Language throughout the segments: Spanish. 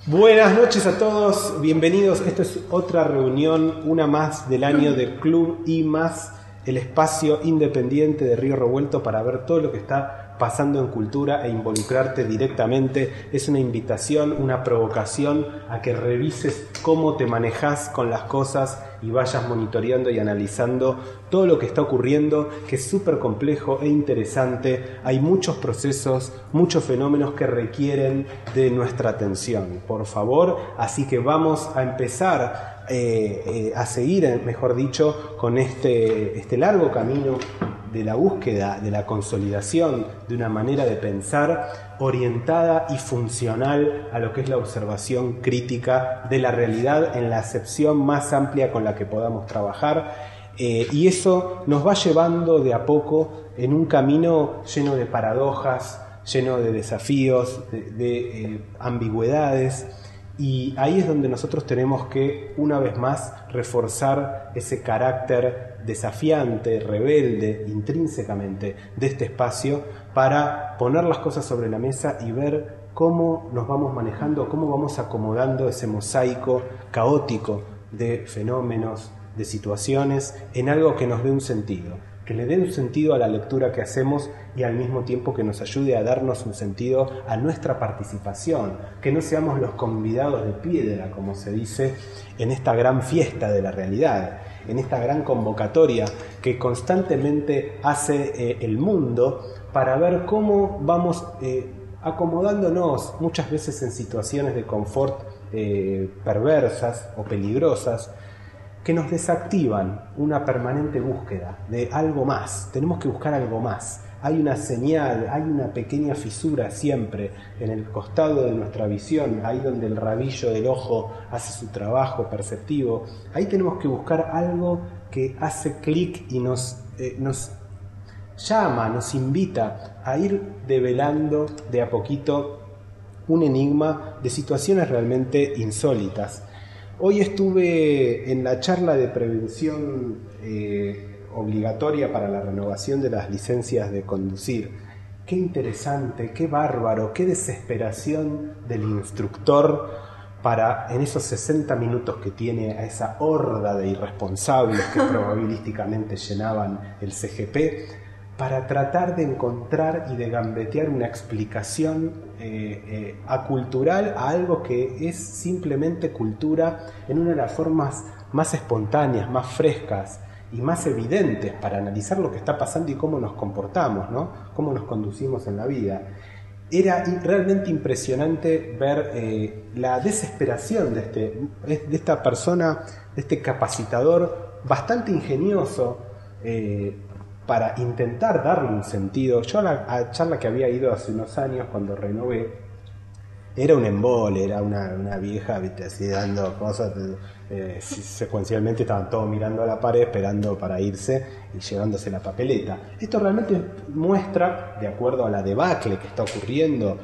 Buenas noches a todos, bienvenidos. Esta es otra reunión, una más del año del Club I+, el espacio independiente de Río Revuelto para ver todo lo que está pasando en cultura e involucrarte directamente. Es una invitación, una provocación a que revises cómo te manejas con las cosas y vayas monitoreando y analizando todo lo que está ocurriendo, que es súper complejo e interesante. Hay muchos procesos, muchos fenómenos que requieren de nuestra atención, por favor. Así que vamos a empezar a seguir, mejor dicho, con este largo camino de la búsqueda, de la consolidación de una manera de pensar orientada y funcional a lo que es la observación crítica de la realidad en la acepción más amplia con la que podamos trabajar, y eso nos va llevando de a poco en un camino lleno de paradojas, lleno de desafíos, de ambigüedades. Y ahí es donde nosotros tenemos que, una vez más, reforzar ese carácter desafiante, rebelde, intrínsecamente de este espacio, para poner las cosas sobre la mesa y ver cómo nos vamos manejando, cómo vamos acomodando ese mosaico caótico de fenómenos, de situaciones, en algo que nos dé un sentido, que le dé un sentido a la lectura que hacemos y al mismo tiempo que nos ayude a darnos un sentido a nuestra participación, que no seamos los convidados de piedra, como se dice, en esta gran fiesta de la realidad, en esta gran convocatoria que constantemente hace el mundo para ver cómo vamos acomodándonos muchas veces en situaciones de confort perversas o peligrosas, que nos desactivan una permanente búsqueda de algo más. Tenemos que buscar algo más. Hay una señal, hay una pequeña fisura siempre en el costado de nuestra visión, ahí donde el rabillo del ojo hace su trabajo perceptivo. Ahí tenemos que buscar algo que hace clic y nos llama, nos invita a ir develando de a poquito un enigma de situaciones realmente insólitas. Hoy estuve en la charla de prevención obligatoria para la renovación de las licencias de conducir. Qué interesante, qué bárbaro, qué desesperación del instructor para, en esos 60 minutos que tiene a esa horda de irresponsables que probabilísticamente llenaban el CGP, para tratar de encontrar y de gambetear una explicación acultural a algo que es simplemente cultura en una de las formas más espontáneas, más frescas y más evidentes para analizar lo que está pasando y cómo nos comportamos, ¿no? Cómo nos conducimos en la vida. Era realmente impresionante ver la desesperación de esta persona, de este capacitador bastante ingenioso, para intentar darle un sentido. Yo a la charla que había ido hace unos años cuando renové, era un embole, era una vieja, ¿viste? Así dando cosas, secuencialmente estaban todos mirando a la pared esperando para irse y llevándose la papeleta. Esto realmente muestra, de acuerdo a la debacle que está ocurriendo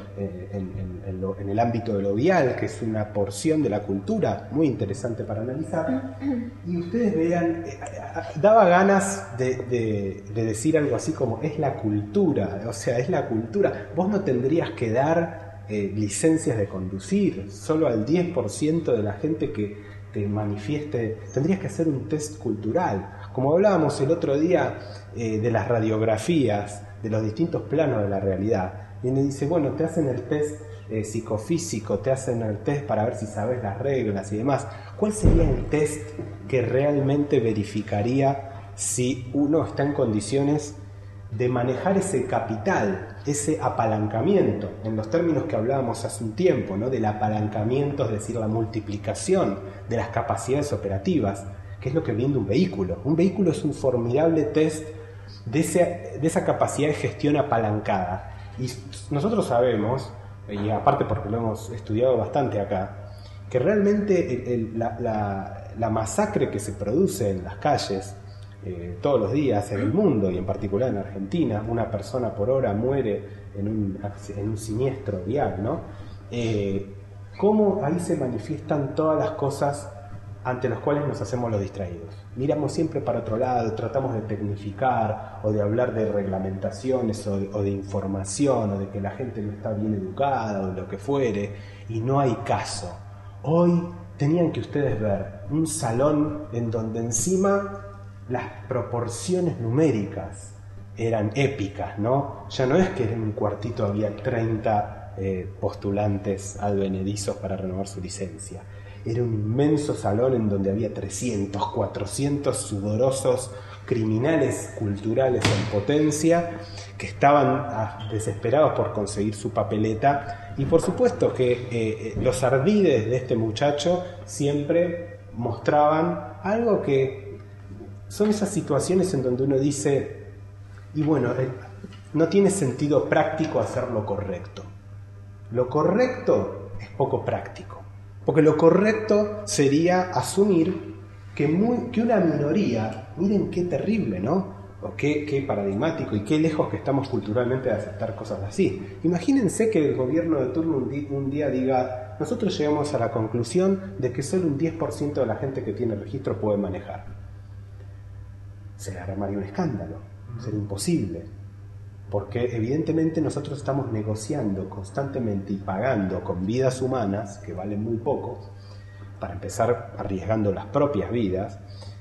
en el ámbito de lo vial, que es una porción de la cultura muy interesante para analizar, y ustedes vean, daba ganas de decir algo así como es la cultura, o sea, es la cultura. Vos no tendrías que dar licencias de conducir, solo al 10% de la gente que te manifieste, tendrías que hacer un test cultural, como hablábamos el otro día de las radiografías, de los distintos planos de la realidad, y me dice, bueno, te hacen el test psicofísico, te hacen el test para ver si sabes las reglas y demás. ¿Cuál sería el test que realmente verificaría si uno está en condiciones de manejar ese capital, ese apalancamiento, en los términos que hablábamos hace un tiempo, ¿no? Del apalancamiento, es decir, la multiplicación de las capacidades operativas, que es lo que viene de un vehículo. Un vehículo es un formidable test de esa capacidad de gestión apalancada. Y nosotros sabemos, y aparte porque lo hemos estudiado bastante acá, que realmente la masacre que se produce en las calles todos los días en el mundo y en particular en Argentina, una persona por hora muere en un siniestro vial, ¿no? Cómo ahí se manifiestan todas las cosas ante los cuales nos hacemos los distraídos. Miramos siempre para otro lado, tratamos de tecnificar o de hablar de reglamentaciones o de información o de que la gente no está bien educada o lo que fuere, y no hay caso. Hoy tenían que ustedes ver un salón en donde encima las proporciones numéricas eran épicas, ¿no? Ya no es que en un cuartito había 30 postulantes advenedizos para renovar su licencia. Era un inmenso salón en donde había 300, 400 sudorosos criminales culturales en potencia que estaban desesperados por conseguir su papeleta, y por supuesto que los ardides de este muchacho siempre mostraban algo que son esas situaciones en donde uno dice, y bueno, no tiene sentido práctico hacer lo correcto. Lo correcto es poco práctico, porque lo correcto sería asumir que una minoría, miren qué terrible, ¿no? O qué paradigmático y qué lejos que estamos culturalmente de aceptar cosas así. Imagínense que el gobierno de turno un día diga, nosotros llegamos a la conclusión de que solo un 10% de la gente que tiene registro puede manejar. Se armaría un escándalo, sería imposible. Porque evidentemente nosotros estamos negociando constantemente y pagando con vidas humanas, que valen muy poco, para empezar arriesgando las propias vidas,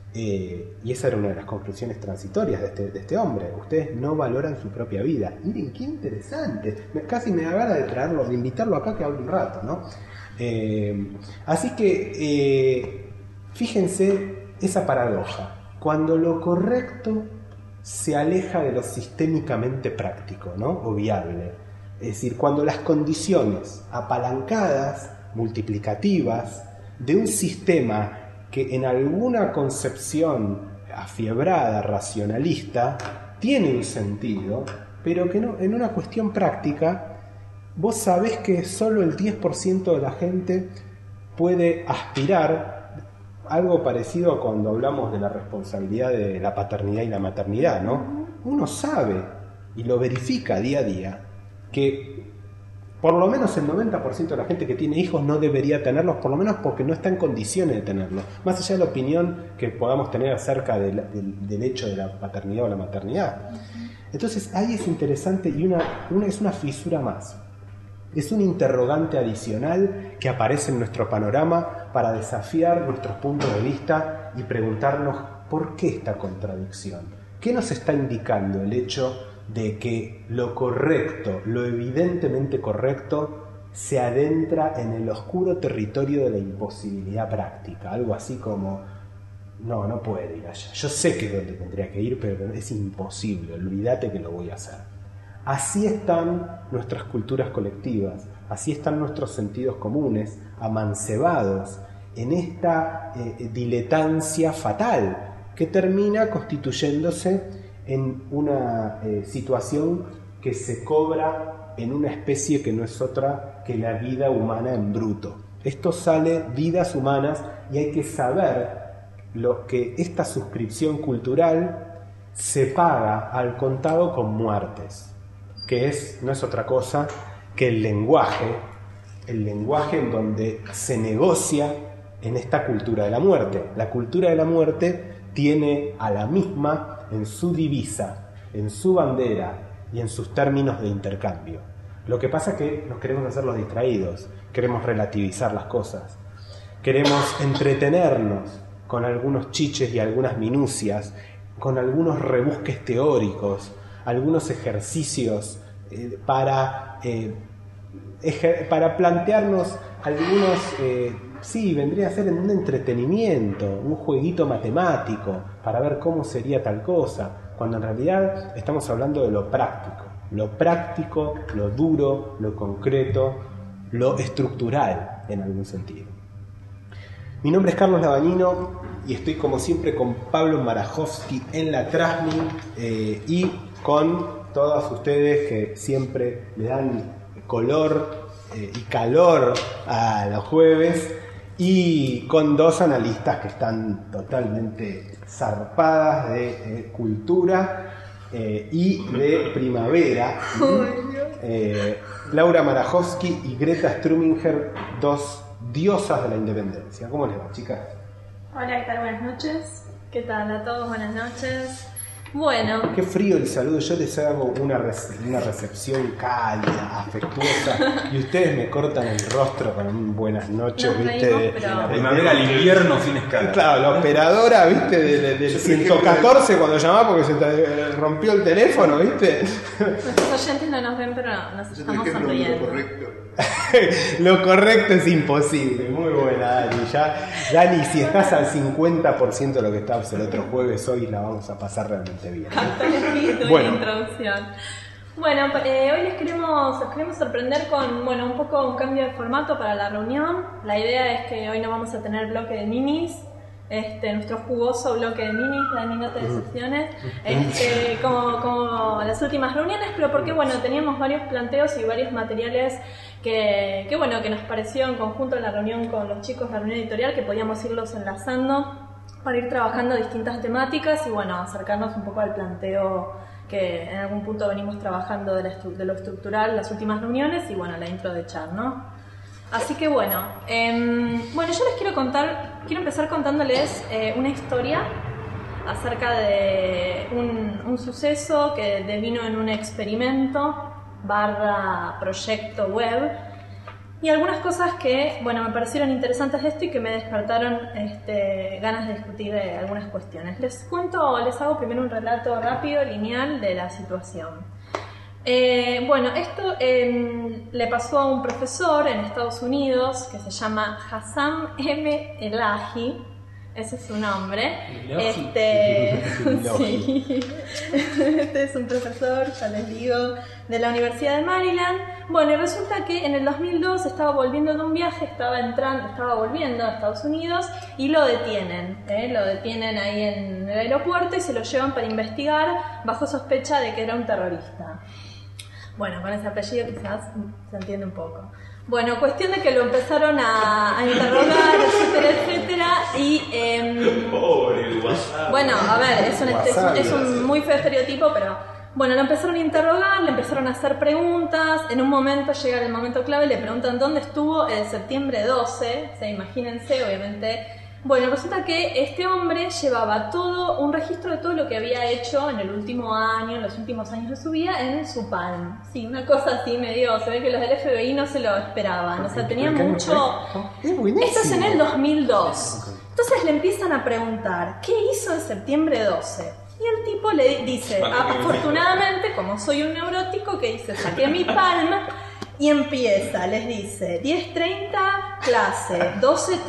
y esa era una de las conclusiones transitorias de este hombre. Ustedes no valoran su propia vida. Miren, qué interesante. Casi me da ganas de traerlo, de invitarlo acá que hable un rato, ¿no? Así que, fíjense esa paradoja. Cuando lo correcto se aleja de lo sistémicamente práctico, ¿no? O viable. Es decir, cuando las condiciones apalancadas, multiplicativas, de un sistema que en alguna concepción afiebrada, racionalista, tiene un sentido, pero que no, en una cuestión práctica, vos sabés que solo el 10% de la gente puede aspirar. Algo parecido a cuando hablamos de la responsabilidad de la paternidad y la maternidad, ¿no? Uno sabe y lo verifica día a día que por lo menos el 90% de la gente que tiene hijos no debería tenerlos, por lo menos porque no está en condiciones de tenerlos, más allá de la opinión que podamos tener acerca del hecho de la paternidad o la maternidad. Entonces ahí es interesante y es una fisura más. Es un interrogante adicional que aparece en nuestro panorama para desafiar nuestros puntos de vista y preguntarnos ¿por qué esta contradicción? ¿Qué nos está indicando el hecho de que lo correcto, lo evidentemente correcto, se adentra en el oscuro territorio de la imposibilidad práctica? Algo así como, no puede ir allá. Yo sé que es donde tendría que ir, pero es imposible, olvídate que lo voy a hacer. Así están nuestras culturas colectivas, así están nuestros sentidos comunes, amancebados en esta diletancia fatal que termina constituyéndose en una situación que se cobra en una especie que no es otra que la vida humana en bruto. Esto sale vidas humanas y hay que saber lo que esta suscripción cultural se paga al contado con muertes, que no es otra cosa que el lenguaje en donde se negocia en esta cultura de la muerte. La cultura de la muerte tiene a la misma en su divisa, en su bandera y en sus términos de intercambio. Lo que pasa es que nos queremos hacer los distraídos, queremos relativizar las cosas, queremos entretenernos con algunos chiches y algunas minucias, con algunos rebusques teóricos, algunos ejercicios para plantearnos algunos, vendría a ser en un entretenimiento, un jueguito matemático, para ver cómo sería tal cosa, cuando en realidad estamos hablando de lo práctico, lo duro, lo concreto, lo estructural en algún sentido. Mi nombre es Carlos Labañino y estoy como siempre con Pablo Marajowski en la Trasmi y con todos ustedes que siempre le dan color y calor a los jueves, y con dos analistas que están totalmente zarpadas de cultura y de primavera, Laura Marajowski y Greta Struminger, dos diosas de la independencia. ¿Cómo les va, chicas? Hola, ¿qué tal? Buenas noches. ¿Qué tal a todos? Buenas noches. Bueno. Qué frío el saludo. Yo les hago una recepción cálida, afectuosa, y ustedes me cortan el rostro con un buenas noches, ¿viste? De la primavera al invierno, fin escala. Claro, la operadora, ¿viste? Del 114 cuando llamaba porque se rompió el teléfono, ¿viste? Nuestros oyentes no nos ven, pero nos estamos sonriendo. Lo correcto es imposible. Muy buena, Dani. Dani, si estás al 50% de lo que estabas el otro jueves, hoy la vamos a pasar realmente bien. Captó el espíritu y la introducción. Bueno, hoy les queremos sorprender con un poco un cambio de formato para la reunión. La idea es que hoy no vamos a tener bloque de minis. Nuestro jugoso bloque de minis, Dani, no te decepciones, como las últimas reuniones, pero porque teníamos varios planteos y varios materiales que nos pareció en conjunto en la reunión con los chicos, la reunión editorial, que podíamos irlos enlazando para ir trabajando distintas temáticas y acercarnos un poco al planteo que en algún punto venimos trabajando de lo estructural, las últimas reuniones y la intro de Char, ¿no? Así que yo les quiero empezar contándoles una historia acerca de un suceso que devino en un experimento / proyecto web y algunas cosas que me parecieron interesantes de esto y que me despertaron ganas de discutir algunas cuestiones. Les hago primero un relato rápido, lineal de la situación. Esto le pasó a un profesor en Estados Unidos que se llama Hassam M. Elahi, ese es su nombre. Sí. Este es un profesor, ya les digo, de la Universidad de Maryland. Y resulta que en el 2002 estaba volviendo de un viaje, estaba volviendo a Estados Unidos y lo detienen ahí en el aeropuerto y se lo llevan para investigar bajo sospecha de que era un terrorista. Con ese apellido quizás se entiende un poco. Cuestión de que lo empezaron a interrogar, etcétera, y... es un muy feo estereotipo, pero... lo empezaron a interrogar, le empezaron a hacer preguntas, en un momento llega el momento clave, le preguntan dónde estuvo el septiembre 12, imagínense, obviamente... resulta que este hombre llevaba un registro de todo lo que había hecho en el último año, en los últimos años de su vida, en su Palm. Sí, una cosa así medio, se ve que los del FBI no se lo esperaban, tenían mucho... Esto es en el 2002. Entonces le empiezan a preguntar, ¿qué hizo en septiembre 12? Y el tipo le dice, afortunadamente, como soy un neurótico, ¿qué hice? Saqué mi Palm... Y empieza, les dice, 10:30 clase, 12:30,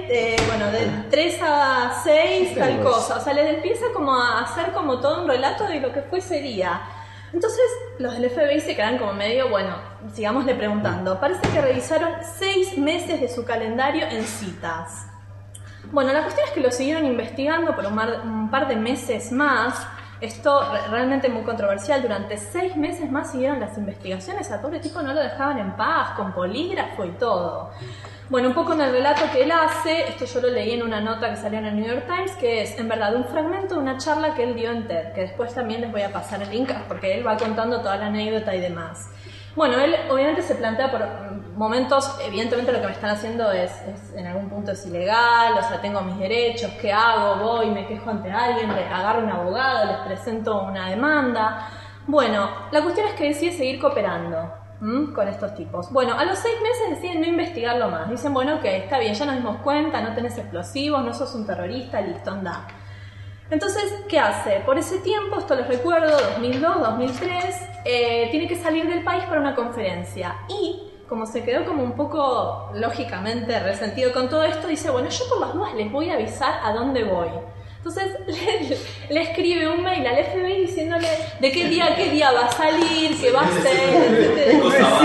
de 3 a 6 tal cosa. Les empieza como a hacer como todo un relato de lo que fue ese día. Entonces los del FBI se quedan como medio, sigámosle preguntando. Parece que revisaron 6 meses de su calendario en citas. La cuestión es que lo siguieron investigando por un par de meses más. Esto realmente muy controversial. Durante 6 meses más siguieron las investigaciones. Al pobre tipo no lo dejaban en paz, con polígrafo y todo. Un poco en el relato que él hace, esto yo lo leí en una nota que salió en el New York Times, que es en verdad un fragmento de una charla que él dio en TED, que después también les voy a pasar el link porque él va contando toda la anécdota y demás. Él obviamente se plantea por momentos, evidentemente lo que me están haciendo es en algún punto es ilegal, tengo mis derechos, ¿qué hago? Voy, me quejo ante alguien, le agarro un abogado, les presento una demanda. La cuestión es que decide seguir cooperando con estos tipos. A los 6 meses deciden no investigarlo más. Dicen, ok, está bien, ya nos dimos cuenta, no tenés explosivos, no sos un terrorista, listo, anda. Entonces, ¿qué hace? Por ese tiempo, esto les recuerdo, 2002, 2003, tiene que salir del país para una conferencia. Y, como se quedó como un poco, lógicamente, resentido con todo esto, dice, yo por las dudas les voy a avisar a dónde voy. Entonces, le escribe un mail al FBI diciéndole de qué día va a salir, qué va a hacer,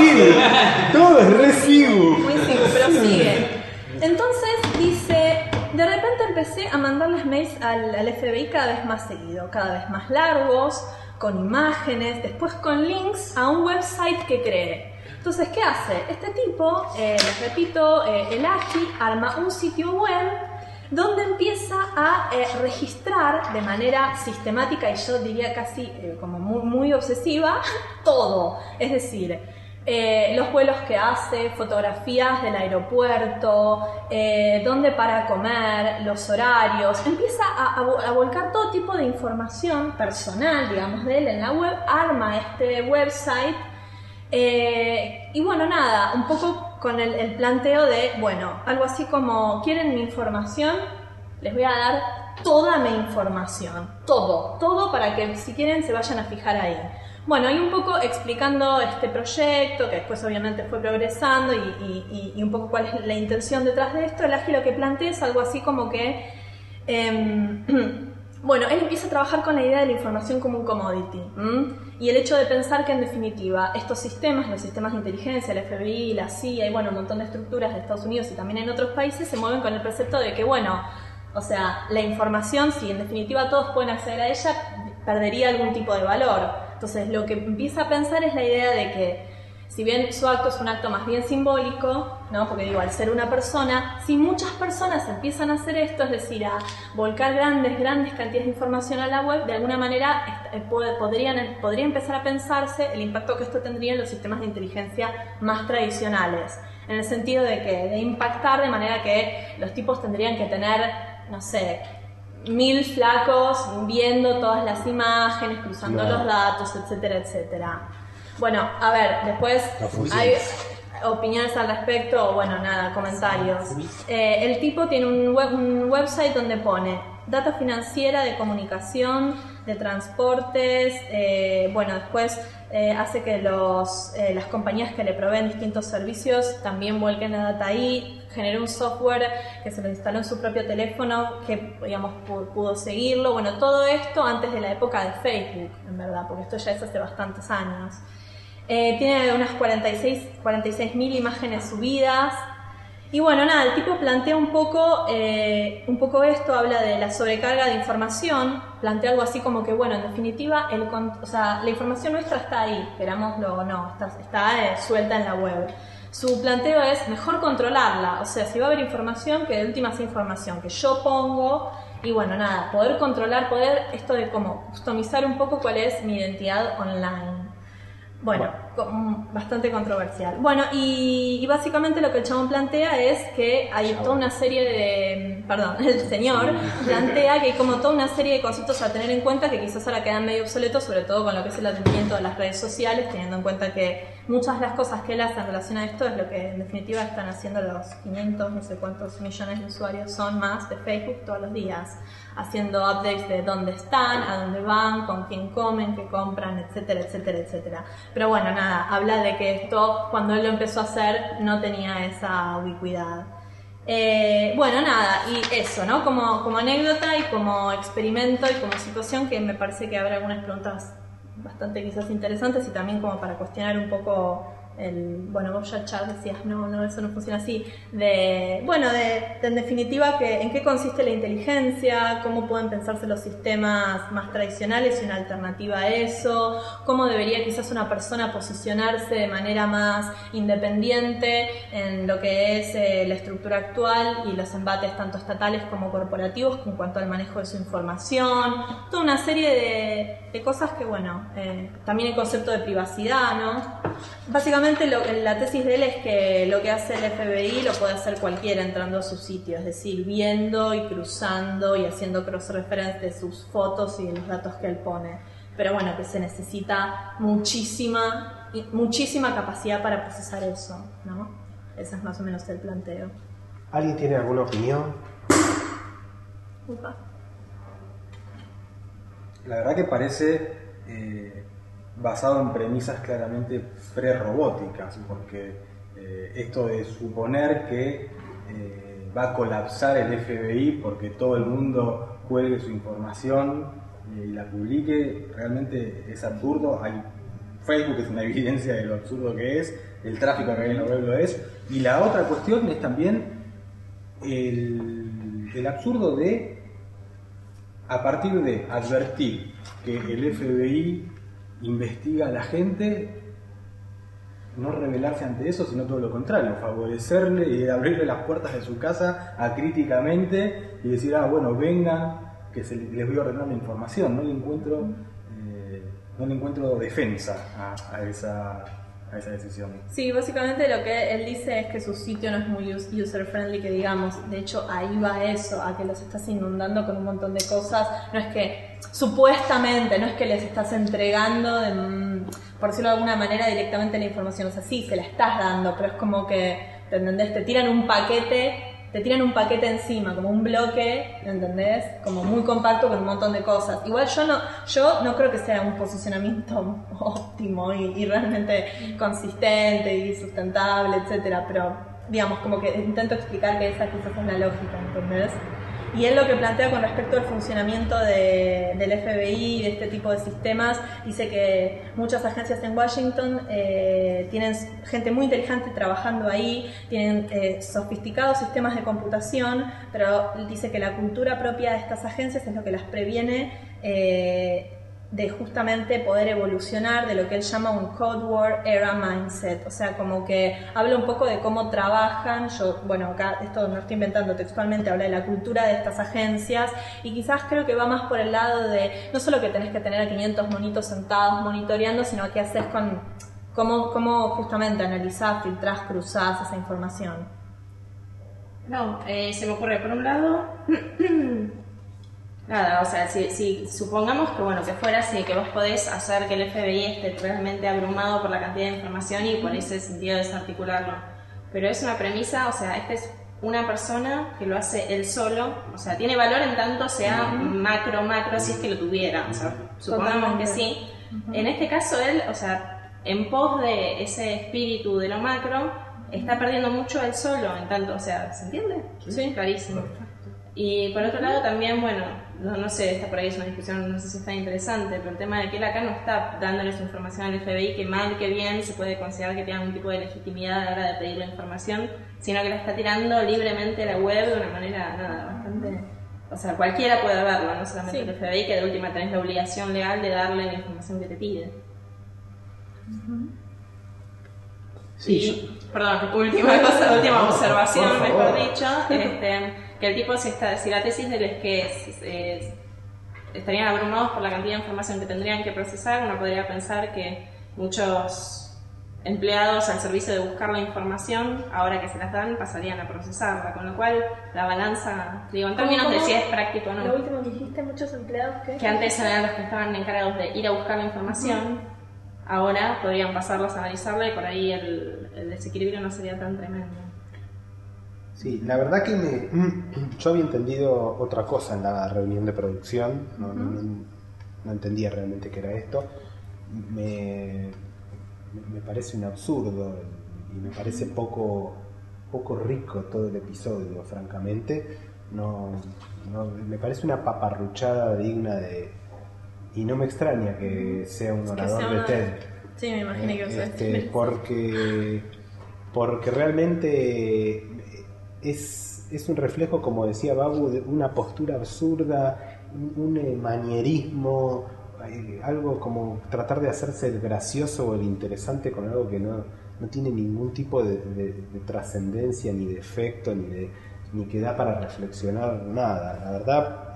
etc. Todo es recibo. Muy sigo, pero sigue. Entonces, dice... De repente empecé a mandarles mails al FBI cada vez más seguido, cada vez más largos, con imágenes, después con links a un website que creé. Entonces, ¿qué hace? Este tipo, les repito, Elahi arma un sitio web donde empieza a registrar de manera sistemática y yo diría casi como muy obsesiva todo. Es decir, los vuelos que hace, fotografías del aeropuerto, dónde para comer, los horarios. Empieza a volcar todo tipo de información personal, digamos, de él en la web, arma este website y bueno, nada, un poco con el planteo de, bueno, algo así como, ¿quieren mi información? Les voy a dar toda mi información, todo para que si quieren se vayan a fijar ahí. Bueno, y un poco explicando este proyecto, que después obviamente fue progresando y un poco cuál es la intención detrás de esto. El Ágil lo que plantea es algo así como que, bueno, él empieza a trabajar con la idea de la información como un commodity, y el hecho de pensar que en definitiva estos sistemas, los sistemas de inteligencia, el FBI, la CIA y bueno, un montón de estructuras de Estados Unidos y también en otros países se mueven con el precepto de que, bueno, o sea, la información, si en definitiva todos pueden acceder a ella, perdería algún tipo de valor. Entonces lo que empieza a pensar es la idea de que, si bien su acto es un acto más bien simbólico, ¿no? Porque digo, al ser una persona, si muchas personas empiezan a hacer esto, es decir, a volcar grandes cantidades de información a la web, de alguna manera podría empezar a pensarse el impacto que esto tendría en los sistemas de inteligencia más tradicionales. En el sentido de que, de impactar de manera que los tipos tendrían que tener, no sé, 1000 flacos viendo todas las imágenes, cruzando los datos, etcétera, etcétera. Bueno, a ver, después hay opiniones al respecto, o bueno, nada, comentarios. El tipo tiene un website donde pone data financiera, de comunicación, de transportes, bueno, después hace que las compañías que le proveen distintos servicios también vuelquen la data ahí. Generó un software que se lo instaló en su propio teléfono que, digamos, pudo seguirlo. Bueno, todo esto antes de la época de Facebook, en verdad, porque esto ya es hace bastantes años. Tiene unas 46.000 imágenes subidas. Y bueno, nada, el tipo plantea un poco esto, habla de la sobrecarga de información, plantea algo así como que, bueno, en definitiva, la información nuestra está ahí, querámoslo o no, está suelta en la web. Su planteo es mejor controlarla, o sea, si va a haber información, que de última sea información que yo pongo, y bueno, nada, poder controlar, esto de como customizar un poco cuál es mi identidad online. Bueno, bastante controversial. Bueno, y básicamente lo que el chabón plantea es que hay toda una serie de... Perdón, el señor plantea que hay como toda una serie de conceptos a tener en cuenta que quizás ahora quedan medio obsoletos, sobre todo con lo que es el atendimiento de las redes sociales, teniendo en cuenta que muchas de las cosas que él hace en relación a esto es lo que en definitiva están haciendo los 500, no sé cuántos millones de usuarios son más de Facebook todos los días, haciendo updates de dónde están, a dónde van, con quién comen, qué compran, etcétera, etcétera, etcétera. Pero bueno, nada, habla de que esto, cuando él lo empezó a hacer, no tenía esa ubicuidad. Bueno, nada, y eso, ¿no? Como anécdota y como experimento y como situación, que me parece que habrá algunas preguntas bastante quizás interesantes y también como para cuestionar un poco bueno, vos ya Chad decías, no, eso no funciona así, en definitiva, en qué consiste la inteligencia, cómo pueden pensarse los sistemas más tradicionales y una alternativa a eso, cómo debería quizás una persona posicionarse de manera más independiente en lo que es la estructura actual y los embates tanto estatales como corporativos en cuanto al manejo de su información, toda una serie de cosas que, bueno, también el concepto de privacidad, ¿no? Básicamente la tesis de él es que lo que hace el FBI lo puede hacer cualquiera entrando a su sitio, es decir, viendo y cruzando y haciendo cross-reference de sus fotos y de los datos que él pone. Pero bueno, que se necesita muchísima capacidad para procesar eso, ¿no? Ese es más o menos el planteo. ¿Alguien tiene alguna opinión? Upa. La verdad que parece basado en premisas claramente pre-robóticas, porque esto de suponer que va a colapsar el FBI porque todo el mundo cuelgue su información y la publique, realmente es absurdo. Facebook es una evidencia de lo absurdo que es, el tráfico que hay en la web lo es, y la otra cuestión es también el absurdo de, a partir de advertir que el FBI investiga a la gente, no rebelarse ante eso, sino todo lo contrario, favorecerle y abrirle las puertas de su casa acríticamente y decir, bueno, vengan, que les voy a ordenar la información. No le encuentro defensa a a esa decisión. Sí, básicamente lo que él dice es que su sitio no es muy user-friendly, que digamos, de hecho ahí va eso, a que los estás inundando con un montón de cosas, no es que, supuestamente, no es que les estás entregando, por decirlo de alguna manera, directamente la información, o sea, sí, se la estás dando, pero es como que, ¿te entendés? Te tiran un paquete encima, como un bloque, ¿entendés? Como muy compacto con un montón de cosas. Igual yo no creo que sea un posicionamiento óptimo y realmente consistente y sustentable, etcétera, pero digamos, como que intento explicar que esa quizás es la lógica, ¿entendés? Y él lo que plantea con respecto al funcionamiento del FBI y de este tipo de sistemas, dice que muchas agencias en Washington tienen gente muy inteligente trabajando ahí, tienen sofisticados sistemas de computación, pero dice que la cultura propia de estas agencias es lo que las previene de justamente poder evolucionar de lo que él llama un Cold War era mindset, o sea, como que habla un poco de cómo trabajan. Bueno, acá esto no estoy inventando textualmente, habla de la cultura de estas agencias y quizás creo que va más por el lado de no solo que tenés que tener a 500 monitos sentados monitoreando, sino qué haces con cómo justamente analizás, filtrás, cruzás esa información. No, se me ocurre por un lado nada, o sea, si supongamos que bueno, que fuera así, que vos podés hacer que el FBI esté realmente abrumado por la cantidad de información y por ese sentido desarticularlo, pero es una premisa, o sea, esta es una persona que lo hace él solo, o sea, tiene valor en tanto sea macro, si es que lo tuviera, o sea, supongamos que sí. En este caso él, o sea, en pos de ese espíritu de lo macro, está perdiendo mucho él solo, en tanto, o sea, ¿se entiende? Sí, clarísimo. Y por otro lado también, bueno, no sé, esta por ahí es una discusión, no sé si está interesante, pero el tema de que él acá no está dándole su información al FBI, que mal que bien se puede considerar que tiene algún tipo de legitimidad a la hora de pedir la información, sino que la está tirando libremente a la web de una manera, bastante... O sea, cualquiera puede verlo, no solamente el FBI, que de última tenés la obligación legal de darle la información que te pide. Sí, perdón, última observación, mejor dicho, que el tipo, si la tesis de él es que estarían abrumados por la cantidad de información que tendrían que procesar, uno podría pensar que muchos empleados al servicio de buscar la información, ahora que se las dan, pasarían a procesarla, con lo cual la balanza, digo, en términos de si es práctico o no. Lo último que dijiste, muchos empleados que antes eran los que estaban encargados de ir a buscar la información, ahora podrían pasarlas a analizarla y por ahí el desequilibrio no sería tan tremendo. Sí, la verdad que yo había entendido otra cosa en la reunión de producción, no entendía realmente qué era esto. Me parece un absurdo y me parece poco rico todo el episodio, francamente. Me parece una paparruchada digna de... Y no me extraña que sea un orador de TED. Sí, me imaginé que iba a ser. Porque realmente es un reflejo, como decía Babu, de una postura absurda, un manierismo, algo como tratar de hacerse el gracioso o el interesante con algo que no tiene ningún tipo de trascendencia, ni de efecto, ni que da para reflexionar nada. La verdad,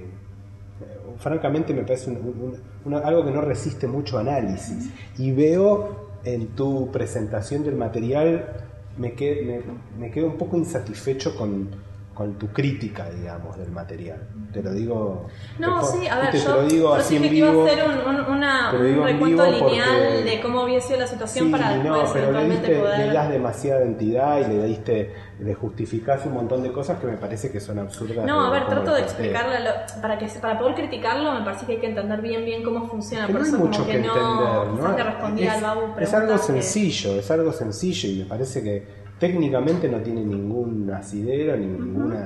francamente me parece algo que no resiste mucho análisis. Y veo en tu presentación del material, me quedo un poco insatisfecho con tu crítica, digamos, del material. Te lo digo... No, sí, a ver, te lo digo así en vivo. Iba a hacer un recuento lineal de cómo había sido la situación para después eventualmente poder... Le das demasiada entidad y le justificás un montón de cosas que me parece que son absurdas. No, a ver, trato de explicarle, para poder criticarlo me parece que hay que entender bien cómo funciona. Que por no eso hay mucho que entender, ¿no? Le respondía al Babu es algo sencillo, y me parece que técnicamente no tiene ningún asidero ni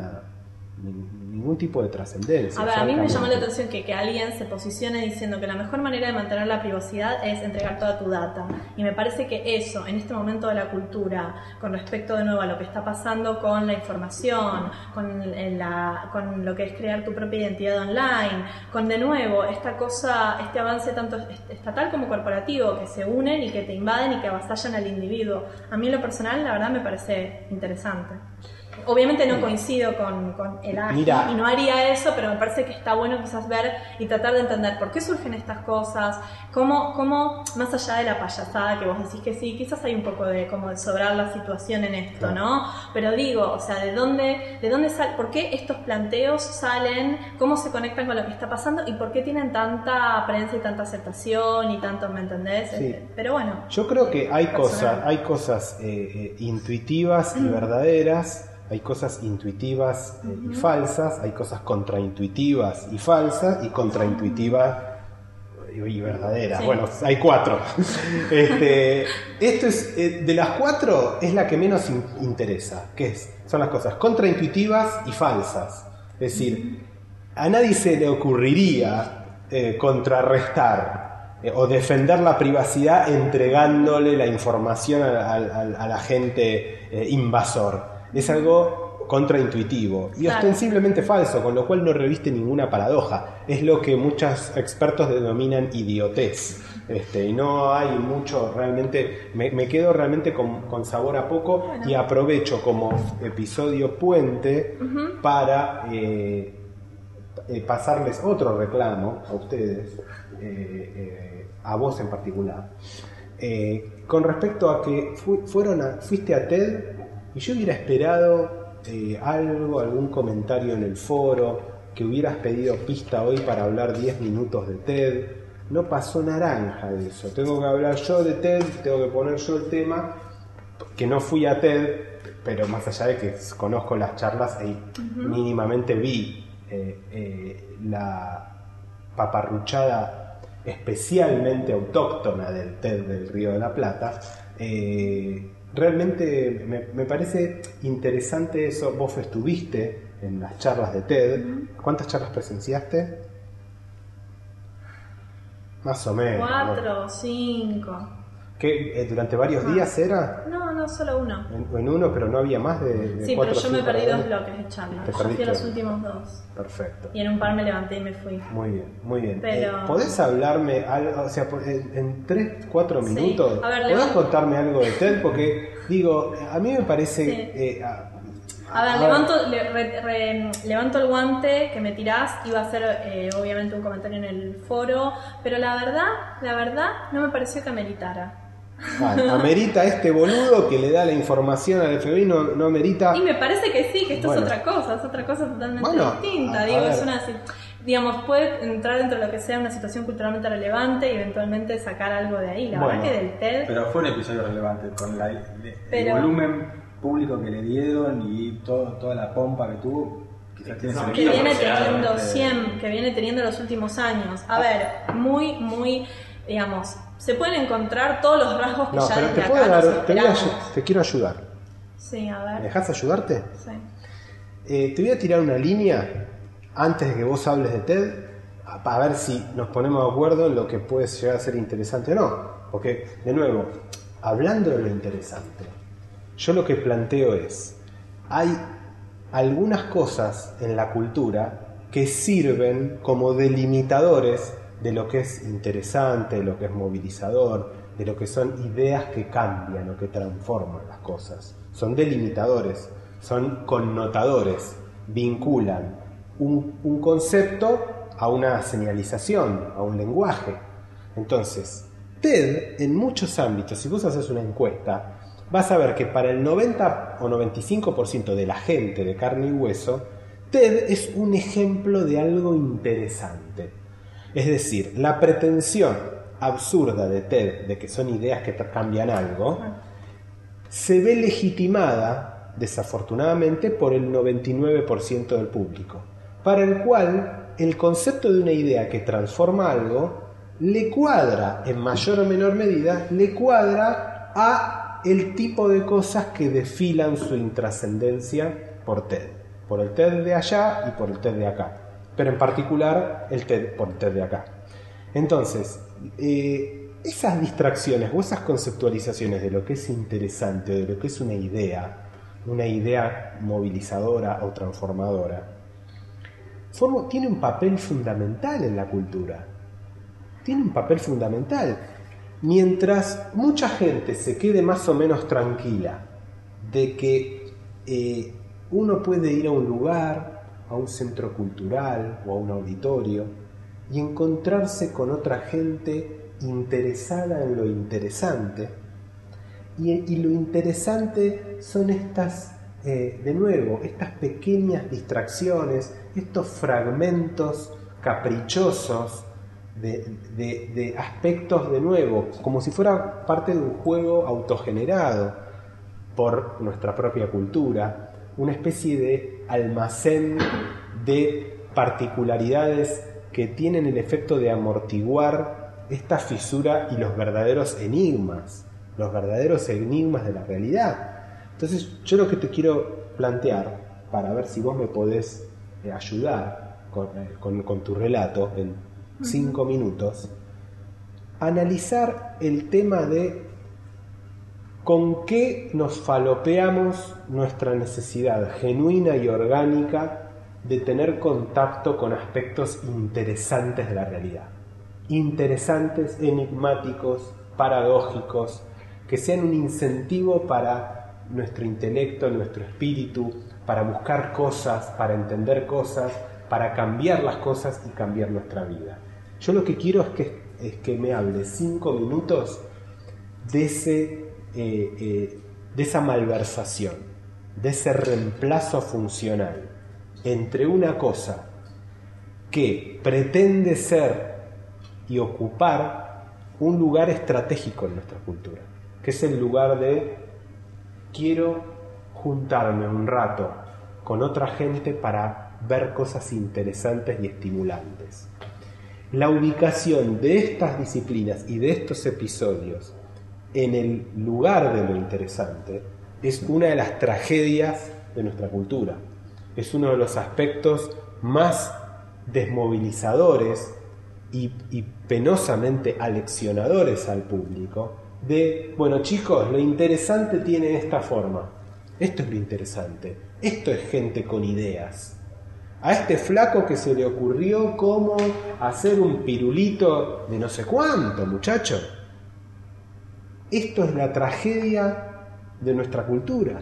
ningún tipo de trascendencia. A ver, a mí me llamó la atención que alguien se posicione diciendo que la mejor manera de mantener la privacidad es entregar toda tu data. Y me parece que eso, en este momento de la cultura, con respecto de nuevo a lo que está pasando con la información, con lo que es crear tu propia identidad online, con de nuevo esta cosa, este avance tanto estatal como corporativo, que se unen y que te invaden y que avasallan al individuo. A mí en lo personal, la verdad, me parece interesante. Obviamente no coincido con el AGI y no haría eso, pero me parece que está bueno quizás ver y tratar de entender por qué surgen estas cosas, cómo más allá de la payasada que vos decís que sí, quizás hay un poco de como de sobrar la situación en esto, ¿no? Pero digo, o sea, ¿de dónde sale? ¿Por qué estos planteos salen? ¿Cómo se conectan con lo que está pasando? ¿Y por qué tienen tanta prensa y tanta aceptación y tanto, ¿me entendés? Sí. Pero bueno. Yo creo que hay cosas intuitivas y verdaderas. Hay cosas intuitivas y falsas, hay cosas contraintuitivas y falsas, y contraintuitivas y verdaderas. Sí. Bueno, hay 4. Esto es, de las 4, es la que menos interesa, que son las cosas contraintuitivas y falsas. Es decir, a nadie se le ocurriría contrarrestar o defender la privacidad entregándole la información al agente invasor. Es algo contraintuitivo y ostensiblemente falso, con lo cual no reviste ninguna paradoja. Es lo que muchos expertos denominan idiotez. Y no hay mucho, realmente, me quedo realmente con sabor a poco, y aprovecho como episodio puente para pasarles otro reclamo a ustedes, a vos en particular, con respecto a que fuiste a TED. Y yo hubiera esperado algún comentario en el foro, que hubieras pedido pista hoy para hablar 10 minutos de TED. No pasó naranja de eso. Tengo que hablar yo de TED, tengo que poner yo el tema, que no fui a TED, pero más allá de que conozco las charlas y mínimamente vi la paparruchada especialmente autóctona del TED del Río de la Plata. Realmente me parece interesante eso. Vos estuviste en las charlas de TED. ¿Cuántas charlas presenciaste? Más o menos. 4, 5. ¿Qué, durante varios días era? No, solo uno. En uno, pero no había más de sí, 4 pero yo me perdí 2 días. bloques de charlas. Yo fui a los últimos 2. Perfecto. Y en un par me levanté y me fui. Muy bien, muy bien. Pero... ¿Podés hablarme algo, o sea, en 3-4 minutos? Sí. A ver, ¿podés contarme algo de TED? Porque, digo, a mí me parece... Sí. Levanto el guante que me tirás. Iba a hacer obviamente un comentario en el foro, pero la verdad no me pareció que ameritara. Amerita este boludo que le da la información al FBI, no amerita. Y me parece que sí, que esto es otra cosa totalmente distinta. Es una, digamos, puede entrar dentro de lo que sea una situación culturalmente relevante y eventualmente sacar algo de ahí. La verdad que del TED. Pero fue un episodio relevante con el volumen público que le dieron y toda la pompa que tuvo. Quizás tiene que viene teniendo los últimos años. A ver, muy, digamos, se pueden encontrar todos los rasgos que ya desde acá nos esperamos. Te quiero ayudar. Sí, a ver. ¿Me dejás ayudarte? Sí. Te voy a tirar una línea antes de que vos hables de TED, a ver si nos ponemos de acuerdo en lo que puede llegar a ser interesante o no. Porque, de nuevo, hablando de lo interesante, yo lo que planteo es, hay algunas cosas en la cultura que sirven como delimitadores de lo que es interesante, de lo que es movilizador, de lo que son ideas que cambian o que transforman las cosas. Son delimitadores, son connotadores, vinculan un concepto a una señalización, a un lenguaje. Entonces, TED, en muchos ámbitos, si vos haces una encuesta, vas a ver que para el 90 o 95% de la gente de carne y hueso, TED es un ejemplo de algo interesante. Es decir, la pretensión absurda de TED, de que son ideas que cambian algo, se ve legitimada, desafortunadamente, por el 99% del público, para el cual el concepto de una idea que transforma algo le cuadra, en mayor o menor medida, le cuadra a el tipo de cosas que desfilan su intrascendencia por TED. Por el TED de allá y por el TED de acá. Pero en particular por el TED de acá. Entonces, esas distracciones o esas conceptualizaciones de lo que es interesante, de lo que es una idea movilizadora o transformadora, tiene un papel fundamental en la cultura. Tiene un papel fundamental. Mientras mucha gente se quede más o menos tranquila de que uno puede ir a un lugar, a un centro cultural o a un auditorio y encontrarse con otra gente interesada en lo interesante. Y lo interesante son estas, de nuevo, estas pequeñas distracciones, estos fragmentos caprichosos de aspectos, de nuevo, como si fuera parte de un juego autogenerado por nuestra propia cultura, una especie de almacén de particularidades que tienen el efecto de amortiguar esta fisura y los verdaderos enigmas de la realidad. Entonces yo lo que te quiero plantear, para ver si vos me podés ayudar con tu relato en 5 minutos, analizar el tema de con qué nos falopeamos nuestra necesidad genuina y orgánica de tener contacto con aspectos interesantes de la realidad. Interesantes, enigmáticos, paradójicos, que sean un incentivo para nuestro intelecto, nuestro espíritu, para buscar cosas, para entender cosas, para cambiar las cosas y cambiar nuestra vida. Yo lo que quiero es que me hables 5 minutos de esa malversación, de ese reemplazo funcional entre una cosa que pretende ser y ocupar un lugar estratégico en nuestra cultura, que es el lugar de quiero juntarme un rato con otra gente para ver cosas interesantes y estimulantes. La ubicación de estas disciplinas y de estos episodios en el lugar de lo interesante es una de las tragedias de nuestra cultura. Es uno de los aspectos más desmovilizadores y penosamente aleccionadores al público de, bueno chicos, lo interesante tiene esta forma. Esto es lo interesante. Esto es gente con ideas. A este flaco que se le ocurrió cómo hacer un pirulito de no sé cuánto, muchacho. Esto es la tragedia de nuestra cultura.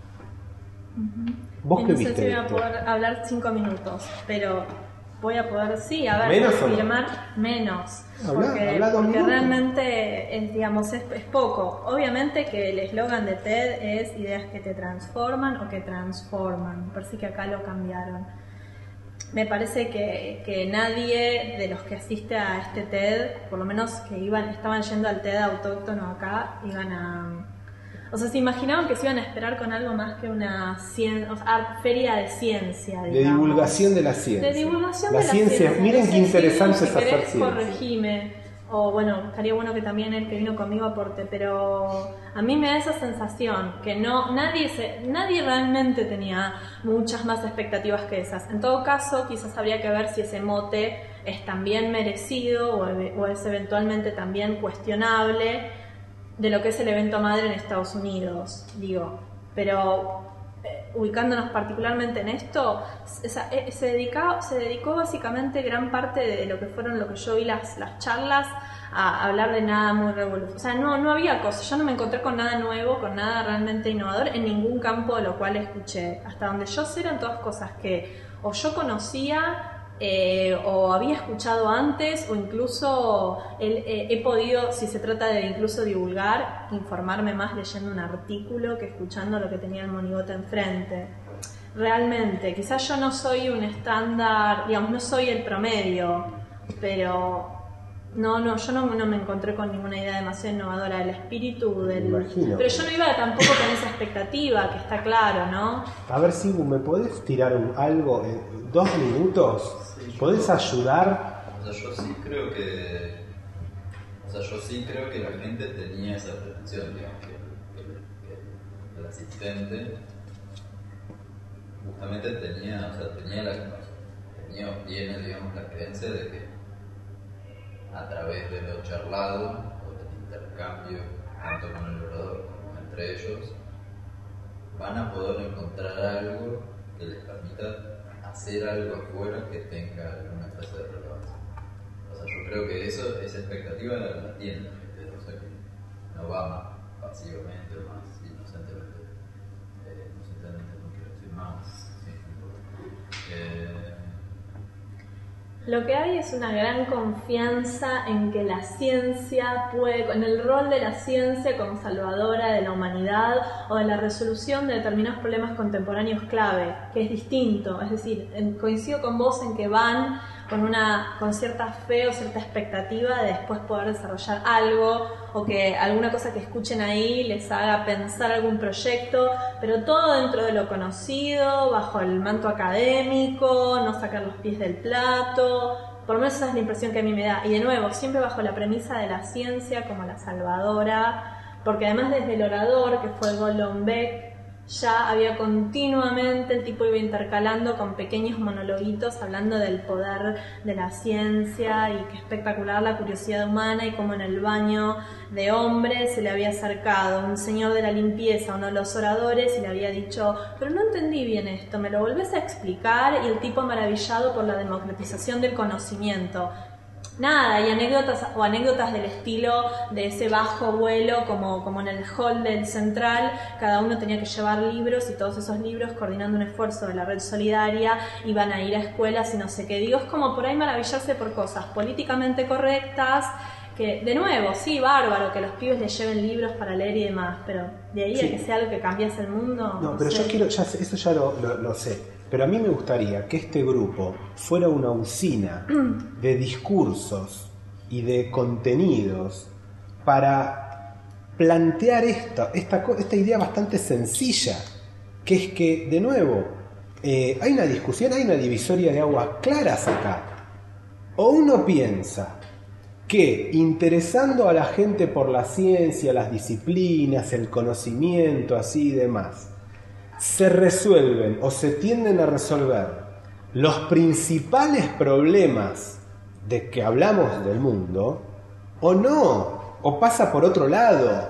¿Vos qué viste? No sé si voy a poder hablar 5 minutos, pero voy a poder, sí, a ver, ¿menos afirmar menos. Porque realmente es poco. Obviamente que el eslogan de TED es ideas que te transforman o que transforman. Me parece que acá lo cambiaron. Me parece que nadie de los que asiste a este TED, por lo menos que estaban yendo al TED autóctono acá, iban a... O sea, se imaginaban que se iban a esperar con algo más que una feria de ciencia, digamos. De divulgación de la ciencia. De divulgación la de la ciencia. Miren qué interesante es hacer ciencia. Corregime. O bueno, estaría bueno que también el que vino conmigo aporte, pero a mí me da esa sensación que nadie realmente tenía muchas más expectativas que esas. En todo caso, quizás habría que ver si ese mote es también merecido o es eventualmente también cuestionable de lo que es el evento madre en Estados Unidos, digo. Pero ubicándonos particularmente en esto, se dedicó básicamente gran parte de lo que yo vi las charlas a hablar de nada muy revolucionario. O sea, no había cosas, yo no me encontré con nada nuevo, con nada realmente innovador en ningún campo de lo cual escuché. Hasta donde yo sé eran todas cosas que o yo conocía o había escuchado antes, o incluso he podido, si se trata de incluso divulgar, informarme más leyendo un artículo que escuchando lo que tenía el monigote enfrente. Realmente, quizás yo no soy un estándar, digamos, no soy el promedio, pero yo no me encontré con ninguna idea demasiado innovadora del espíritu pero yo no iba tampoco con esa expectativa, que está claro, ¿no? A ver, Sibu, ¿me podés tirar algo en 2 minutos? Sí, ¿podés ayudar? O sea, yo sí creo que la gente tenía esa pretensión, digamos, que el asistente justamente tiene, digamos, la creencia de que a través de lo charlado o del intercambio tanto con el orador como entre ellos van a poder encontrar algo que les permita hacer algo afuera que tenga alguna clase de relevancia. O sea, yo creo que esa expectativa la tiene la gente, o sea, que no va más pasivamente o más inocentemente, no quiero decir más. Sí. Lo que hay es una gran confianza en que la ciencia puede, en el rol de la ciencia como salvadora de la humanidad o de la resolución de determinados problemas contemporáneos clave, que es distinto. Es decir, coincido con vos en que van con cierta fe o cierta expectativa de después poder desarrollar algo o que alguna cosa que escuchen ahí les haga pensar algún proyecto, pero todo dentro de lo conocido, bajo el manto académico, no sacar los pies del plato. Por lo menos esa es la impresión que a mí me da. Y de nuevo, siempre bajo la premisa de la ciencia como la salvadora, porque además desde el orador, que fue Gordon Beck, ya había continuamente, el tipo iba intercalando con pequeños monologuitos hablando del poder de la ciencia y qué espectacular la curiosidad humana y cómo en el baño de hombres se le había acercado un señor de la limpieza, uno de los oradores, y le había dicho: pero no entendí bien esto, ¿me lo volvés a explicar? Y el tipo maravillado por la democratización del conocimiento. Nada, y anécdotas del estilo de ese bajo vuelo, como en el hall del Central, cada uno tenía que llevar libros y todos esos libros, coordinando un esfuerzo de la red solidaria, iban a ir a escuelas y no sé qué. Digo, es como por ahí maravillarse por cosas políticamente correctas, que de nuevo, sí, bárbaro, que los pibes les lleven libros para leer y demás, pero de ahí a que sea algo que cambiase el mundo. No, pero sé. Yo quiero, eso ya lo sé. Pero a mí me gustaría que este grupo fuera una usina de discursos y de contenidos para plantear esta idea bastante sencilla, que es que, de nuevo, hay una discusión, hay una divisoria de aguas claras acá. O uno piensa que interesando a la gente por la ciencia, las disciplinas, el conocimiento, así y demás, se resuelven o se tienden a resolver los principales problemas de que hablamos del mundo, o no, o pasa por otro lado,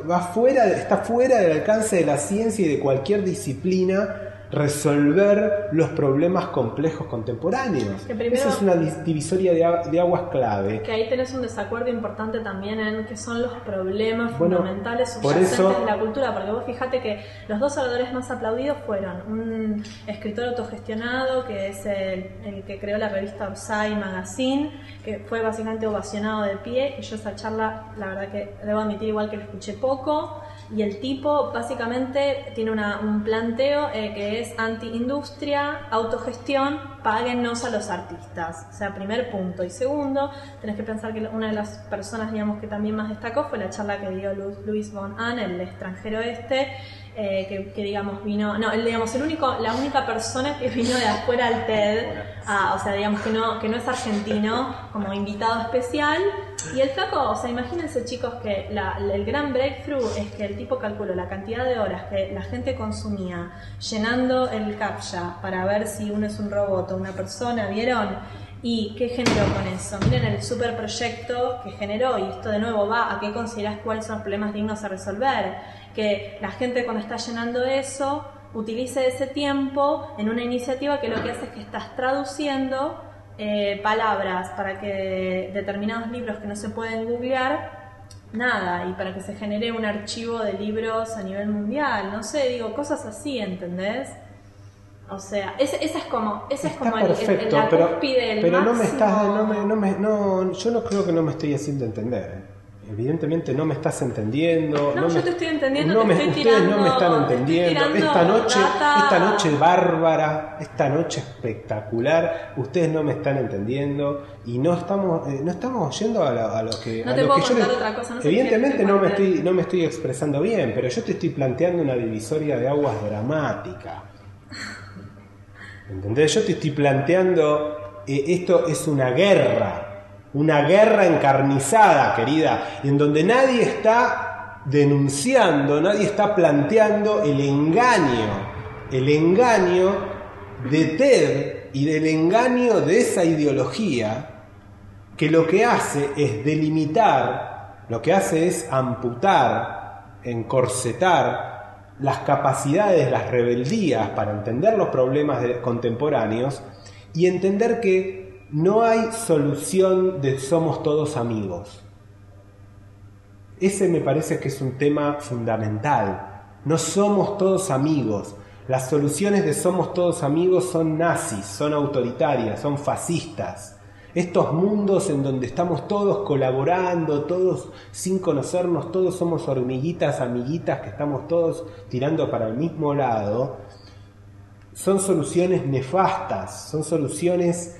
está fuera del alcance de la ciencia y de cualquier disciplina resolver los problemas complejos contemporáneos. Primero, esa es una divisoria de aguas clave. Que ahí tenés un desacuerdo importante también en qué son los problemas fundamentales subyacentes de la cultura, porque vos fijate que los dos oradores más aplaudidos fueron un escritor autogestionado, que es el que creó la revista Orsay Magazine, que fue básicamente ovacionado de pie, y yo esa charla, la verdad que debo admitir igual que la escuché poco, y el tipo básicamente tiene un planteo que es anti-industria, autogestión, páguennos a los artistas. O sea, primer punto. Y segundo, tenés que pensar que una de las personas, digamos, que también más destacó fue la charla que dio Louis von Ahn, el extranjero que digamos vino, no, digamos la única persona que vino de afuera al TED, o sea, digamos que no es argentino, como invitado especial. Y el flaco, o sea, imagínense, chicos, que el gran breakthrough es que el tipo calculó la cantidad de horas que la gente consumía llenando el CAPTCHA para ver si uno es un robot o una persona, ¿vieron? ¿Y qué generó con eso? Miren el super proyecto que generó, y esto de nuevo va a qué considerás cuáles son los problemas dignos a resolver. Que la gente, cuando está llenando eso, utilice ese tiempo en una iniciativa que lo que hace es que estás traduciendo palabras para que determinados libros que no se pueden googlear, y para que se genere un archivo de libros a nivel mundial, no sé, digo, cosas así, ¿entendés? O sea, esa es como perfecto, la cúspide del pero máximo. yo no creo que no me estoy haciendo entender. Evidentemente no me estás entendiendo. Yo te estoy entendiendo, ustedes no me están entendiendo. Esta noche bárbara, esta noche espectacular, ustedes no me están entendiendo y no estamos yendo a lo que. No te puedo contar otra cosa. Evidentemente no me estoy expresando bien, pero yo te estoy planteando una divisoria de aguas dramática. ¿Entendés? Yo te estoy planteando esto es una guerra encarnizada, querida, en donde nadie está denunciando, nadie está planteando el engaño de TED y del engaño de esa ideología que lo que hace es delimitar, lo que hace es amputar, encorsetar las capacidades, las rebeldías para entender los problemas contemporáneos y entender que no hay solución de somos todos amigos. Ese me parece que es un tema fundamental. No somos todos amigos. Las soluciones de somos todos amigos son nazis, son autoritarias, son fascistas. Estos mundos en donde estamos todos colaborando, todos sin conocernos, todos somos hormiguitas, amiguitas, que estamos todos tirando para el mismo lado, son soluciones nefastas, son soluciones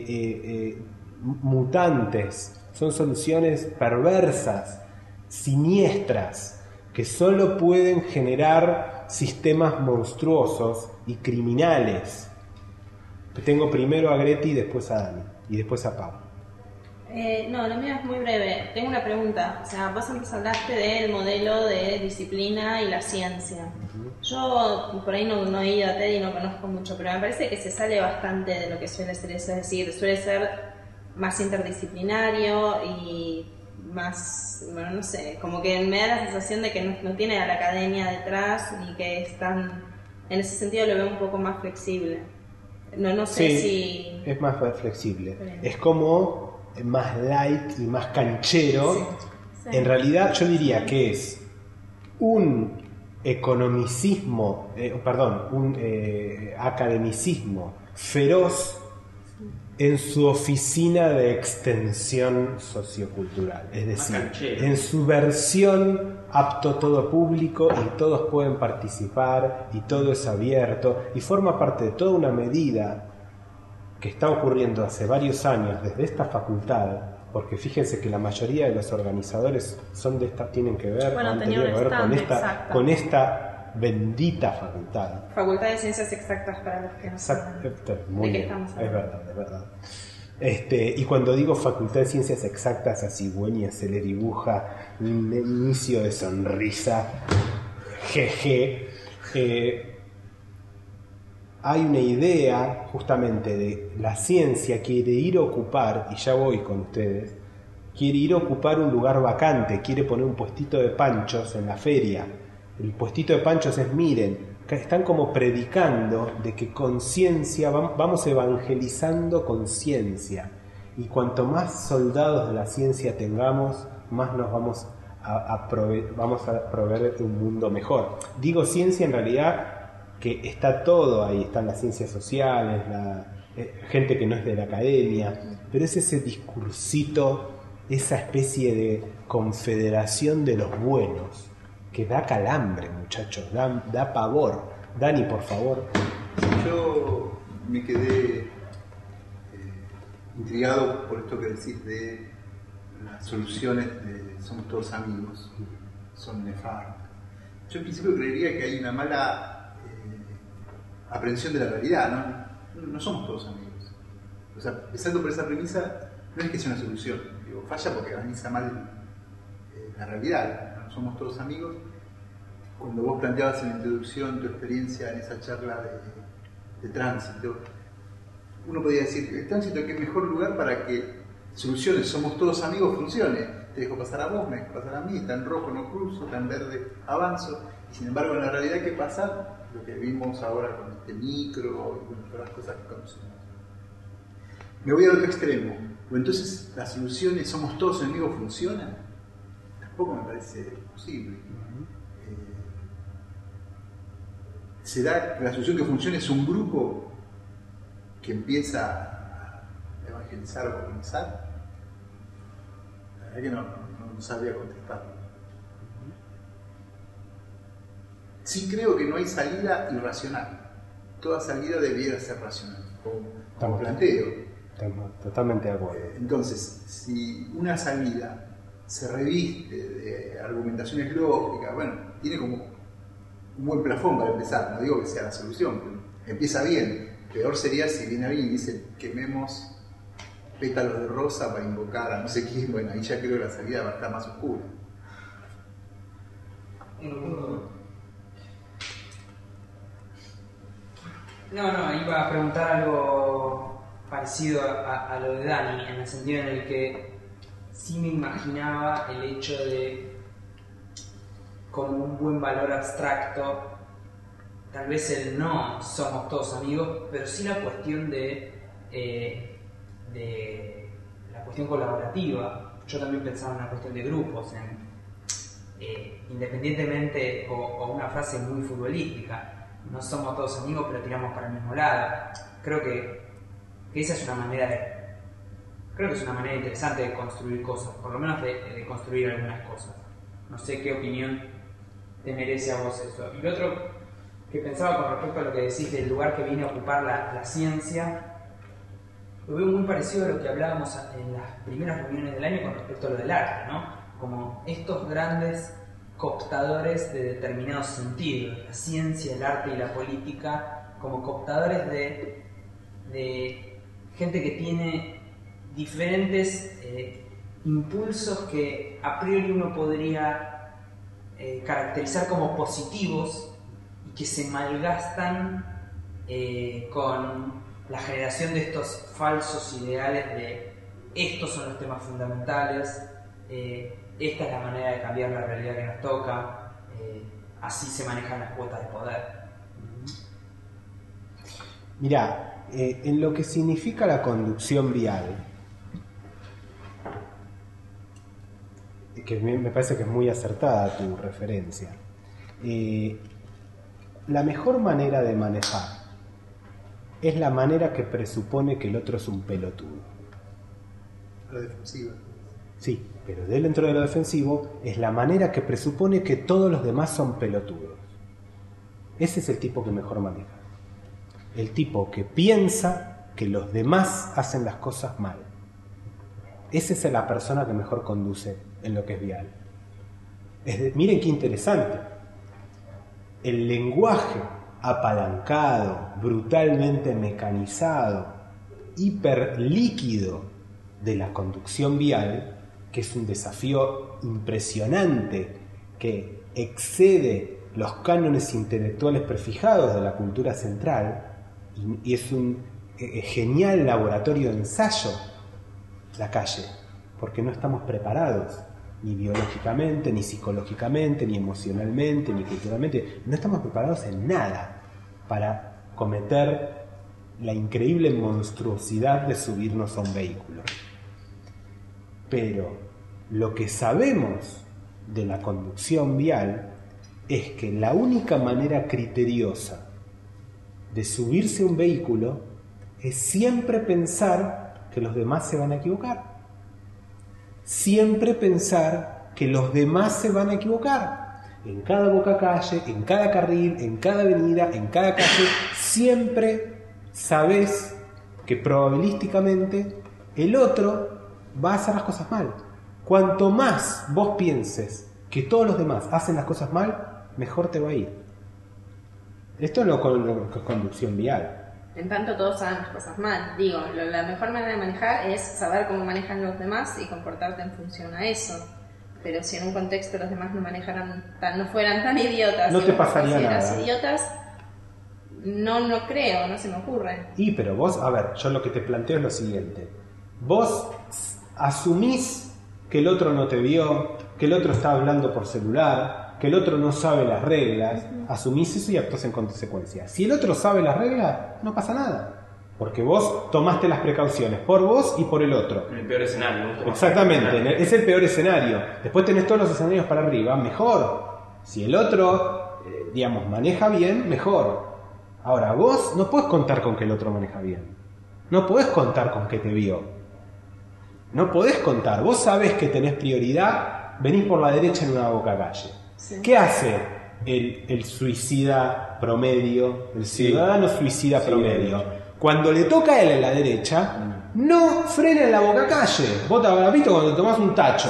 mutantes, son soluciones perversas, siniestras, que solo pueden generar sistemas monstruosos y criminales. Tengo primero a Greti y después a Dani y después a Pau. No, lo mío es muy breve. Tengo una pregunta. O sea, vos antes hablaste del modelo de disciplina y la ciencia. Yo por ahí no he ido a TED y no conozco mucho, pero me parece que se sale bastante de lo que suele ser eso. Es decir, suele ser más interdisciplinario y más, bueno, no sé, como que me da la sensación de que no tiene a la academia detrás y que están, en ese sentido lo veo un poco más flexible. No sé si... es más flexible. Bien. Es como más light y más canchero. Sí. En realidad yo diría que es un economicismo, un academicismo feroz en su oficina de extensión sociocultural, es decir, en su versión apto todo público y todos pueden participar y todo es abierto y forma parte de toda una medida que está ocurriendo hace varios años desde esta facultad, porque fíjense que la mayoría de los organizadores son de esta, tienen que ver, con esta bendita facultad. Facultad de Ciencias Exactas para los que no saben. Muy bien, es verdad. Y cuando digo Facultad de Ciencias Exactas, a Cigüeña se le dibuja un inicio de sonrisa. Jeje. Hay una idea justamente de la ciencia quiere ir a ocupar, y ya voy con ustedes, quiere ir a ocupar un lugar vacante, quiere poner un puestito de panchos en la feria. El puestito de panchos es, miren, están como predicando de que con ciencia vamos evangelizando con ciencia. Y cuanto más soldados de la ciencia tengamos, más nos vamos a proveer un mundo mejor. Digo ciencia en realidad que está todo ahí, están las ciencias sociales, gente que no es de la academia, pero es ese discursito, esa especie de confederación de los buenos, que da calambre, muchachos, da pavor. Dani, por favor. Yo me quedé intrigado por esto que decís de las soluciones de somos todos amigos, son nefastas. Yo en principio creería que hay una mala aprehensión de la realidad, no somos todos amigos. O sea, empezando por esa premisa, no es que sea una solución, falla porque analiza mal la realidad. Somos todos amigos. Cuando vos planteabas en la introducción tu experiencia en esa charla de tránsito, uno podría decir que el tránsito es el mejor lugar para que soluciones, somos todos amigos, funcione. Te dejo pasar a vos, me dejo pasar a mí, está en rojo no cruzo, está en verde avanzo. Y sin embargo en la realidad, ¿qué pasa? Lo que vimos ahora con este micro y todas las cosas que conocemos. Me voy al otro extremo. Entonces, ¿las soluciones somos todos amigos funcionan? Tampoco me parece posible. ¿Se da que la solución que funcione es un grupo que empieza a evangelizar o organizar? La verdad que no sabría contestar. Sí creo que no hay salida irracional. Toda salida debiera ser racional, como planteo. Estamos totalmente de acuerdo. Entonces, si una salida se reviste de argumentaciones lógicas, bueno, tiene como un buen plafón para empezar, no digo que sea la solución, pero empieza bien. Peor sería si viene alguien y dice quememos pétalos de rosa para invocar a no sé quién, bueno, ahí ya creo que la salida va a estar más oscura. No, iba a preguntar algo parecido a lo de Dani, en el sentido en el que sí me imaginaba el hecho de, como un buen valor abstracto, tal vez el no somos todos amigos, pero sí la cuestión de la cuestión colaborativa. Yo también pensaba en una cuestión de grupos, independientemente, o una frase muy futbolística, no somos todos amigos, pero tiramos para el mismo lado. Creo que esa es una manera interesante de construir cosas, por lo menos de construir algunas cosas. No sé qué opinión te merece a vos eso. Y lo otro que pensaba con respecto a lo que decís del lugar que viene a ocupar la ciencia, lo veo muy parecido a lo que hablábamos en las primeras reuniones del año con respecto a lo del arte, ¿no? Como estos grandes cooptadores de determinados sentidos, la ciencia, el arte y la política, como cooptadores de gente que tiene diferentes impulsos que a priori uno podría caracterizar como positivos y que se malgastan con la generación de estos falsos ideales de estos son los temas fundamentales, esta es la manera de cambiar la realidad que nos toca, así se manejan las cuotas de poder. Mirá, en lo que significa la conducción vial, que me parece que es muy acertada tu referencia, la mejor manera de manejar es la manera que presupone que el otro es un pelotudo. La defensiva. Sí, pero dentro de lo defensivo es la manera que presupone que todos los demás son pelotudos. Ese es el tipo que mejor maneja. El tipo que piensa que los demás hacen las cosas mal. Esa es la persona que mejor conduce en lo que es vial. Miren qué interesante. El lenguaje apalancado, brutalmente mecanizado, hiperlíquido de la conducción vial, que es un desafío impresionante que excede los cánones intelectuales prefijados de la cultura central y es un genial laboratorio de ensayo, la calle, porque no estamos preparados ni biológicamente, ni psicológicamente, ni emocionalmente, ni culturalmente, no estamos preparados en nada para cometer la increíble monstruosidad de subirnos a un vehículo. Pero lo que sabemos de la conducción vial es que la única manera criteriosa de subirse a un vehículo es siempre pensar que los demás se van a equivocar. Siempre pensar que los demás se van a equivocar. En cada bocacalle, en cada carril, en cada avenida, en cada calle, siempre sabes que probabilísticamente el otro va a hacer las cosas mal. Cuanto más vos pienses que todos los demás hacen las cosas mal, mejor te va a ir. Esto es lo que es conducción vial. En tanto todos hagan las cosas mal. Digo, la mejor manera de manejar es saber cómo manejan los demás y comportarte en función a eso. Pero si en un contexto los demás no fueran tan idiotas, no te pasaría nada. Idiotas, no creo, no se me ocurre. Pero vos, a ver, yo lo que te planteo es lo siguiente. Vos asumís que el otro no te vio, que el otro está hablando por celular, que el otro no sabe las reglas, asumís eso y actuás en consecuencia. Si el otro sabe las reglas, no pasa nada, porque vos tomaste las precauciones por vos y por el otro. En el peor escenario. Exactamente, es el peor escenario. Después tenés todos los escenarios para arriba, mejor. Si el otro, maneja bien, mejor. Ahora, vos no podés contar con que el otro maneja bien. No podés contar con que te vio. No podés contar. Vos sabés que tenés prioridad, venís por la derecha en una bocacalle. Sí. ¿Qué hace el suicida promedio, el ciudadano suicida promedio? Cuando le toca a él en la derecha, no frena en la bocacalle. Vos te habrás visto cuando tomás un tacho,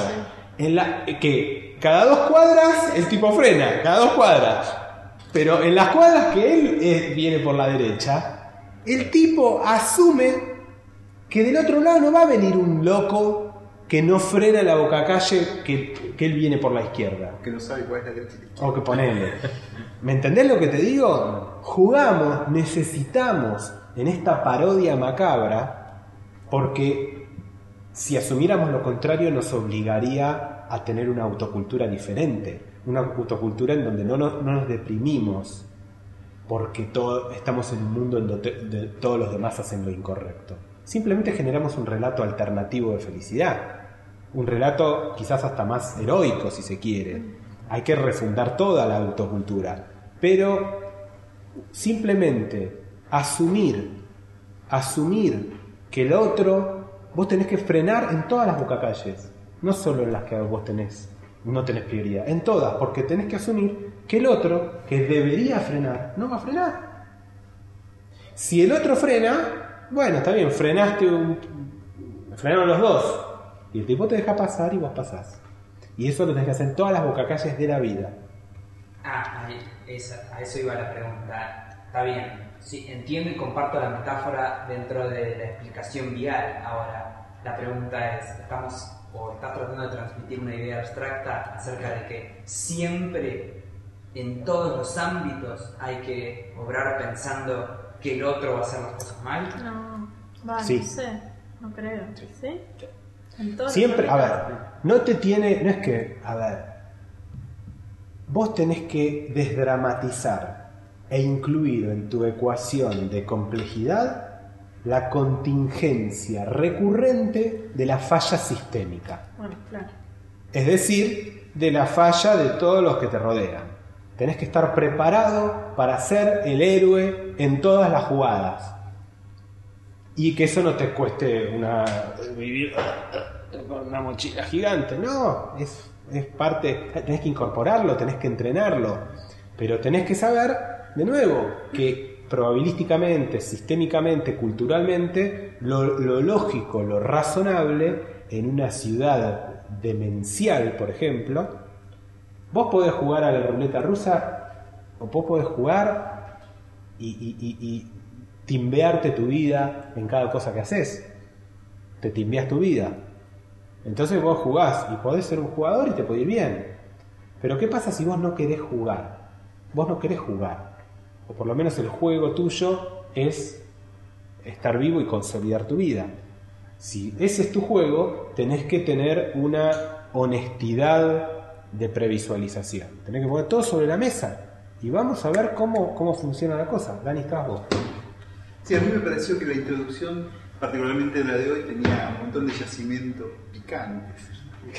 que cada 2 cuadras el tipo frena, cada 2 cuadras. Pero en las cuadras que él viene por la derecha, el tipo asume que del otro lado no va a venir un loco que no frena la bocacalle, que él viene por la izquierda. Que no sabe cuál es la derecha. O que ponele. ¿Me entendés lo que te digo? Jugamos, necesitamos en esta parodia macabra, porque si asumiéramos lo contrario nos obligaría a tener una autocultura diferente. Una autocultura en donde no nos deprimimos porque estamos en un mundo en donde todos los demás hacen lo incorrecto. Simplemente generamos un relato alternativo de felicidad. Un relato quizás hasta más heroico, si se quiere. Hay que refundar toda la autocultura. Pero simplemente asumir que el otro, vos tenés que frenar en todas las bocacalles, no solo en las que vos no tenés prioridad, en todas, porque tenés que asumir que el otro, que debería frenar, no va a frenar. Si el otro frena, bueno, está bien, frenaron los dos, y el tipo te deja pasar y vos pasás. Y eso lo tenés que hacer en todas las bocacalles de la vida. A eso iba la pregunta. Está bien, sí, entiendo y comparto la metáfora dentro de la explicación vial. Ahora, la pregunta es, ¿estás tratando de transmitir una idea abstracta acerca de que siempre, en todos los ámbitos, hay que obrar pensando que el otro va a hacer las cosas mal? No, sí. No sé, no creo. ¿Sí? Siempre, a ver, vos tenés que desdramatizar e incluir en tu ecuación de complejidad la contingencia recurrente de la falla sistémica. Bueno, claro. Es decir, de la falla de todos los que te rodean. Tenés que estar preparado para ser el héroe en todas las jugadas. Y que eso no te cueste vivir con una mochila gigante. No, es parte, tenés que incorporarlo, tenés que entrenarlo. Pero tenés que saber, de nuevo, que probabilísticamente, sistémicamente, culturalmente, lo lógico, lo razonable, en una ciudad demencial, por ejemplo, vos podés jugar a la ruleta rusa, o vos podés jugar y timbearte tu vida en cada cosa que haces. Te timbeas tu vida. Entonces vos jugás y podés ser un jugador y te puede ir bien. Pero ¿qué pasa si vos no querés jugar? Vos no querés jugar. O por lo menos el juego tuyo es estar vivo y consolidar tu vida. Si ese es tu juego, tenés que tener una honestidad de previsualización. Tenés que poner todo sobre la mesa. Y vamos a ver cómo funciona la cosa. Dani, estás vos. Sí, a mí me pareció que la introducción, particularmente la de hoy, tenía un montón de yacimientos picantes.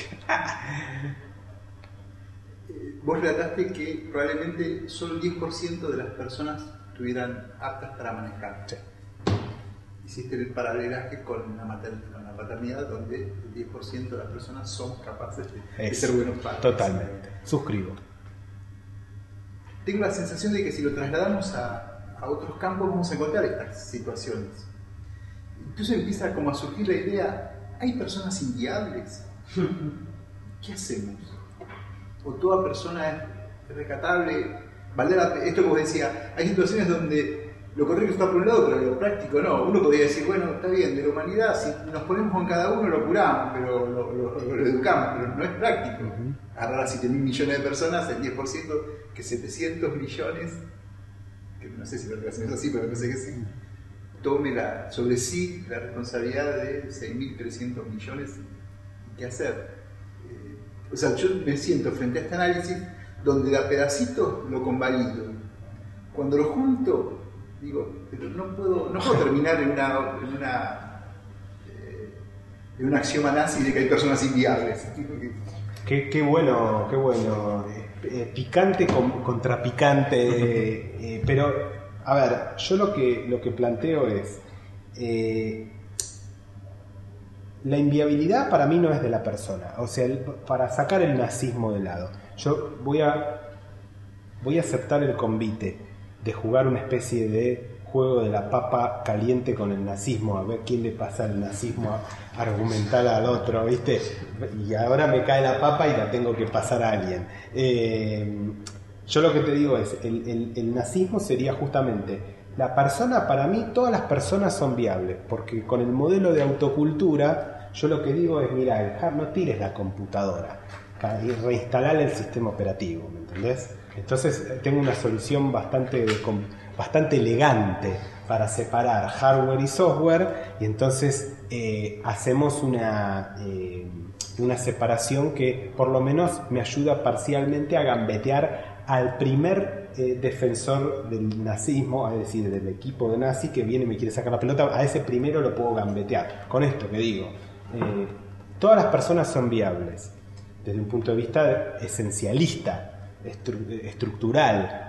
Vos relataste que probablemente solo el 10% de las personas estuvieran aptas para manejar. Sí. Hiciste el paralelaje con la paternidad, donde el 10% de las personas son capaces de ser buenos padres. Totalmente. Suscribo. Tengo la sensación de que si lo trasladamos a otros campos vamos a encontrar estas situaciones. Entonces empieza como a surgir la idea, ¿hay personas inviables? ¿Qué hacemos? ¿O toda persona es recatable? Esto que vos decías, hay situaciones donde lo correcto está por un lado, pero lo práctico no. Uno podría decir, bueno, está bien, de la humanidad, si nos ponemos con cada uno lo curamos, pero lo educamos, pero no es práctico. Agarrar a 7.000 millones de personas, el 10%, que 700 millones, que no sé si la relación es así, pero pensé que sí, tome sobre sí la responsabilidad de 6.300 millones. ¿Qué hacer? O sea, yo me siento frente a este análisis donde a pedacitos lo convalido. Cuando lo junto, digo, pero no puedo terminar en un axioma nazi de que hay personas inviables. Qué bueno. Picante contra picante. Pero, a ver, yo lo que planteo es... la inviabilidad para mí no es de la persona. O sea, para sacar el nazismo de lado, yo voy a aceptar el convite de jugar una especie de juego de la papa caliente con el nazismo, a ver quién le pasa el nazismo argumental al otro, ¿viste? Y ahora me cae la papa y la tengo que pasar a alguien. Yo lo que te digo es, el nazismo sería justamente la persona. Para mí todas las personas son viables, porque con el modelo de autocultura yo lo que digo es, mira, no tires la computadora y reinstalar el sistema operativo, ¿me entendés? Entonces tengo una solución bastante elegante para separar hardware y software, y entonces hacemos una separación que por lo menos me ayuda parcialmente a gambetear al primer defensor del nazismo, es decir, del equipo de nazi que viene y me quiere sacar la pelota. A ese primero lo puedo gambetear. Con esto que digo, todas las personas son viables desde un punto de vista esencialista, estructural,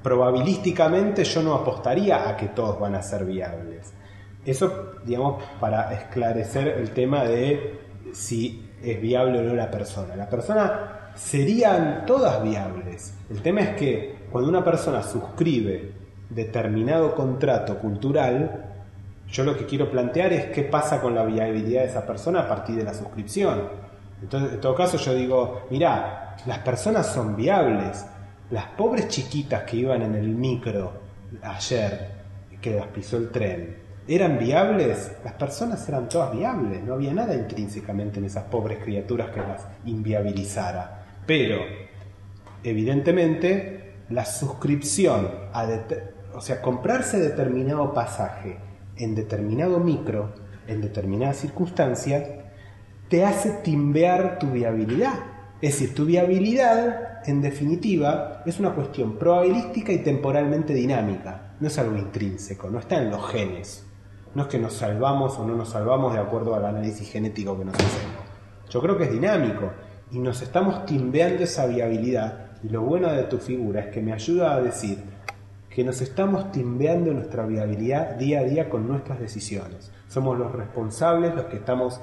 probabilísticamente yo no apostaría a que todos van a ser viables. Eso, digamos, para esclarecer el tema de si es viable o no la persona. La persona serían todas viables. El tema es que cuando una persona suscribe determinado contrato cultural, yo lo que quiero plantear es qué pasa con la viabilidad de esa persona a partir de la suscripción. Entonces, en todo caso yo digo, mirá, las personas son viables. Las pobres chiquitas que iban en el micro ayer, que las pisó el tren, ¿eran viables? Las personas eran todas viables, no había nada intrínsecamente en esas pobres criaturas que las inviabilizara. Pero, evidentemente, la suscripción, o sea, comprarse determinado pasaje en determinado micro, en determinada circunstancia, te hace timbear tu viabilidad. Es decir, tu viabilidad, en definitiva, es una cuestión probabilística y temporalmente dinámica. No es algo intrínseco, no está en los genes. No es que nos salvamos o no nos salvamos de acuerdo al análisis genético que nos hacemos. Yo creo que es dinámico y nos estamos timbeando esa viabilidad. Y lo bueno de tu figura es que me ayuda a decir que nos estamos timbeando nuestra viabilidad día a día con nuestras decisiones. Somos los responsables, los que estamos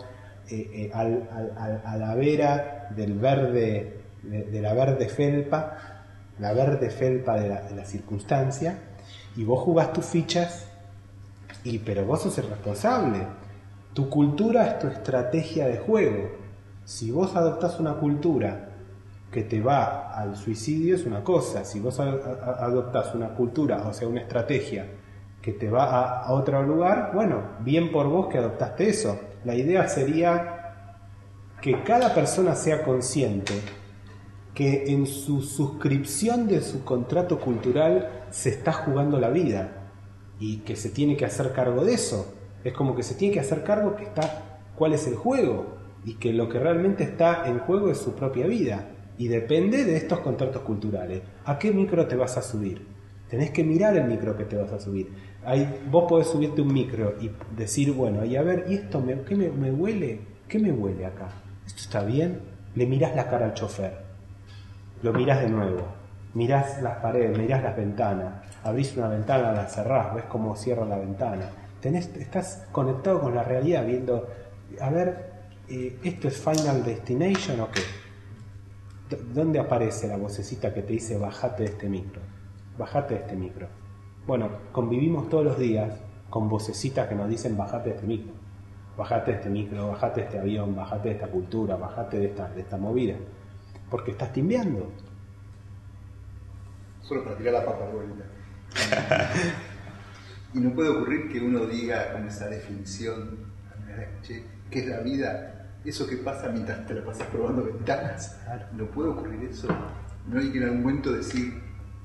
a la vera del verde, de la verde felpa, de la circunstancia, y vos jugás tus fichas, pero vos sos el responsable. Tu cultura es tu estrategia de juego. Si vos adoptás una cultura que te va al suicidio es una cosa, si vos adoptás una cultura, o sea, una estrategia que te va a otro lugar, bueno, bien por vos que adoptaste eso. La idea sería que cada persona sea consciente que en su suscripción de su contrato cultural se está jugando la vida y que se tiene que hacer cargo de eso. Es como que se tiene que hacer cargo que está cuál es el juego y que lo que realmente está en juego es su propia vida y depende de estos contratos culturales. ¿A qué micro te vas a subir? Tenés que mirar el micro que te vas a subir. Vos podés subirte un micro y decir, bueno, y a ver, ¿y esto qué me huele? ¿Qué me huele acá? ¿Esto está bien? Le mirás la cara al chofer, lo mirás de nuevo, mirás las paredes, mirás las ventanas, abrís una ventana, la cerrás, ves cómo cierra la ventana. Estás conectado con la realidad, viendo, a ver, ¿esto es Final Destination o qué? ¿Dónde aparece la vocecita que te dice bajate de este micro? Bajate de este micro. Bueno, convivimos todos los días con vocecitas que nos dicen bajate de este micro. Bajate de este micro, bajate de este avión, bajate de esta cultura, bajate de esta movida. Porque estás timbeando. Solo para tirar la papa de vuelta. Y no puede ocurrir que uno diga con esa definición, ¿qué es la vida? Eso que pasa mientras te la pasas probando ventanas. Claro. No puede ocurrir eso. No hay que en algún momento decir,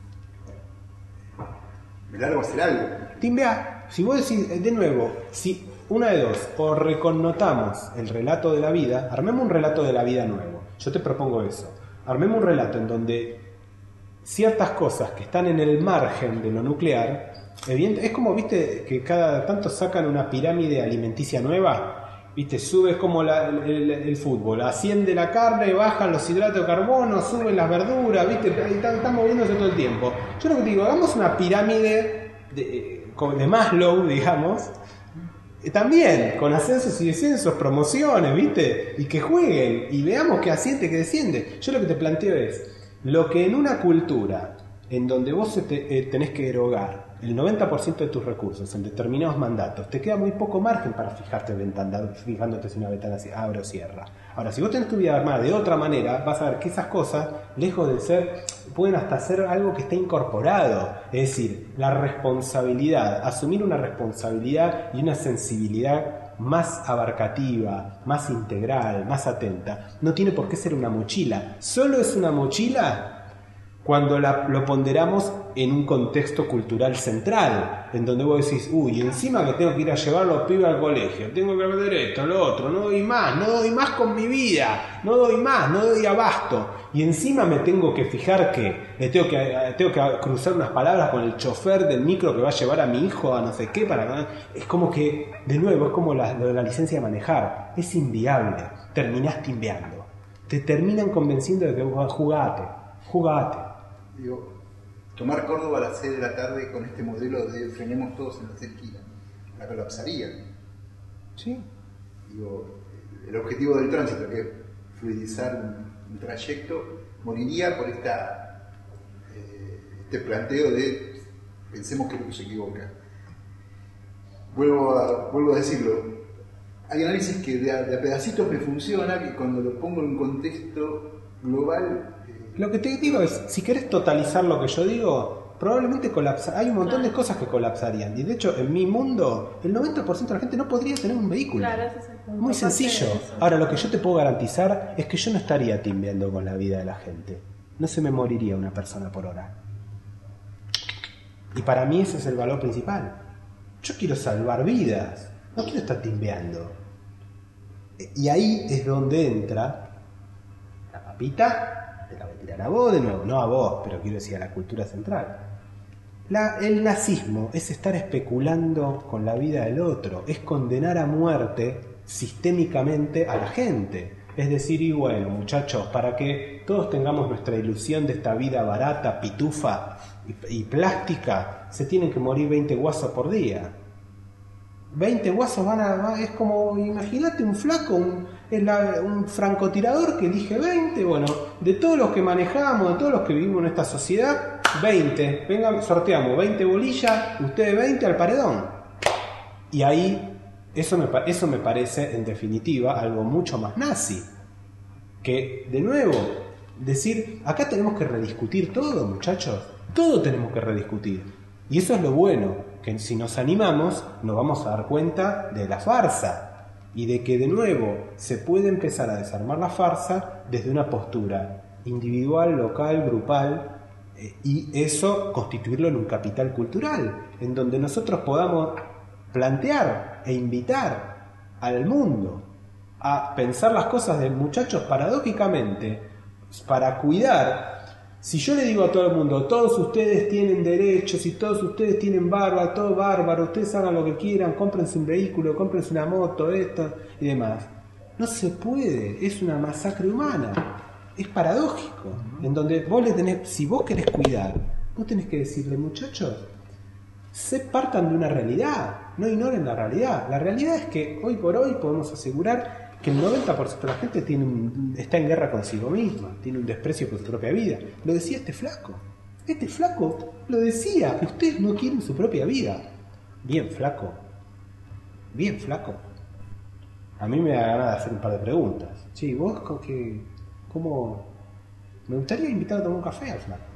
me largo a hacer algo. Timbeá. Si vos decís, de nuevo, si una de dos, o reconnotamos el relato de la vida, armemos un relato de la vida nuevo. Yo te propongo eso. Armemos un relato en donde ciertas cosas que están en el margen de lo nuclear, es como, viste, que cada tanto sacan una pirámide alimenticia nueva. ¿Viste? Sube como el fútbol, asciende la carne, bajan los hidratos de carbono, suben las verduras, ¿viste? Están moviéndose todo el tiempo. Yo lo que te digo, hagamos una pirámide de Maslow, digamos, también con ascensos y descensos, promociones, ¿viste? Y que jueguen y veamos qué asciende, qué desciende. Yo lo que te planteo es, lo que en una cultura en donde vos tenés que erogar el 90% de tus recursos en determinados mandatos, te queda muy poco margen para fijándote si una ventana se abre o cierra. Ahora, si vos tenés tu vida armada de otra manera, vas a ver que esas cosas, lejos de ser, pueden hasta ser algo que está incorporado. Es decir, la responsabilidad, asumir una responsabilidad y una sensibilidad más abarcativa, más integral, más atenta, no tiene por qué ser una mochila. Solo es una mochila cuando lo ponderamos en un contexto cultural central, en donde vos decís, uy, encima que tengo que ir a llevar a los pibes al colegio, tengo que aprender esto, lo otro, no doy más con mi vida, no doy abasto, y encima me tengo que fijar que tengo que cruzar unas palabras con el chofer del micro que va a llevar a mi hijo a no sé qué, es como que, de nuevo, es como la licencia de manejar, es inviable, terminás timbeando, te terminan convenciendo de que jugate. Digo, tomar Córdoba a las 6 de la tarde con este modelo de frenemos todos en la esquina. La colapsaría. Sí. Digo, el objetivo del tránsito, que es fluidizar un trayecto, moriría por este planteo de pensemos que el otro se equivoca. Vuelvo a decirlo. Hay análisis que de a pedacitos me funciona, que cuando lo pongo en un contexto global... Lo que te digo es, si querés totalizar lo que yo digo, probablemente colapsa. Hay un montón de cosas que colapsarían. Y de hecho, en mi mundo, el 90% de la gente no podría tener un vehículo. Claro, ese es el punto. Muy sencillo. Ahora, lo que yo te puedo garantizar es que yo no estaría timbeando con la vida de la gente. No se me moriría una persona por hora. Y para mí ese es el valor principal. Yo quiero salvar vidas. No quiero estar timbeando. Y ahí es donde entra la papita, te la voy a tirar a vos de nuevo, no a vos, pero quiero decir a la cultura central. El nazismo es estar especulando con la vida del otro, es condenar a muerte sistémicamente a la gente. Es decir, y bueno, muchachos, para que todos tengamos nuestra ilusión de esta vida barata, pitufa y plástica, se tienen que morir 20 guasos por día. 20 guasos es como, imagínate un flaco, un francotirador que elige 20, bueno, de todos los que manejamos, de todos los que vivimos en esta sociedad, 20, venga, sorteamos 20 bolillas, ustedes 20 al paredón. Y ahí, eso me parece, en definitiva, algo mucho más nazi. Que, de nuevo, decir, acá tenemos que rediscutir todo, muchachos, todo tenemos que rediscutir. Y eso es lo bueno, que si nos animamos nos vamos a dar cuenta de la farsa y de que de nuevo se puede empezar a desarmar la farsa desde una postura individual, local, grupal, y eso constituirlo en un capital cultural, en donde nosotros podamos plantear e invitar al mundo a pensar las cosas de muchachos paradójicamente para cuidar. Si yo le digo a todo el mundo, todos ustedes tienen derechos y todos ustedes tienen barba, todo bárbaro, ustedes hagan lo que quieran, cómprense un vehículo, cómprense una moto, esto y demás, no se puede, es una masacre humana, es paradójico, en donde vos le tenés, si vos querés cuidar, vos tenés que decirle, muchachos, partan de una realidad, no ignoren la realidad es que hoy por hoy podemos asegurar que el 90% de la gente está en guerra consigo misma, tiene un desprecio por su propia vida. Lo decía este flaco lo decía, ustedes no quieren su propia vida. Bien flaco. A mí me da ganas de hacer un par de preguntas. Sí, vos ¿cómo? Me gustaría invitar a tomar un café al flaco.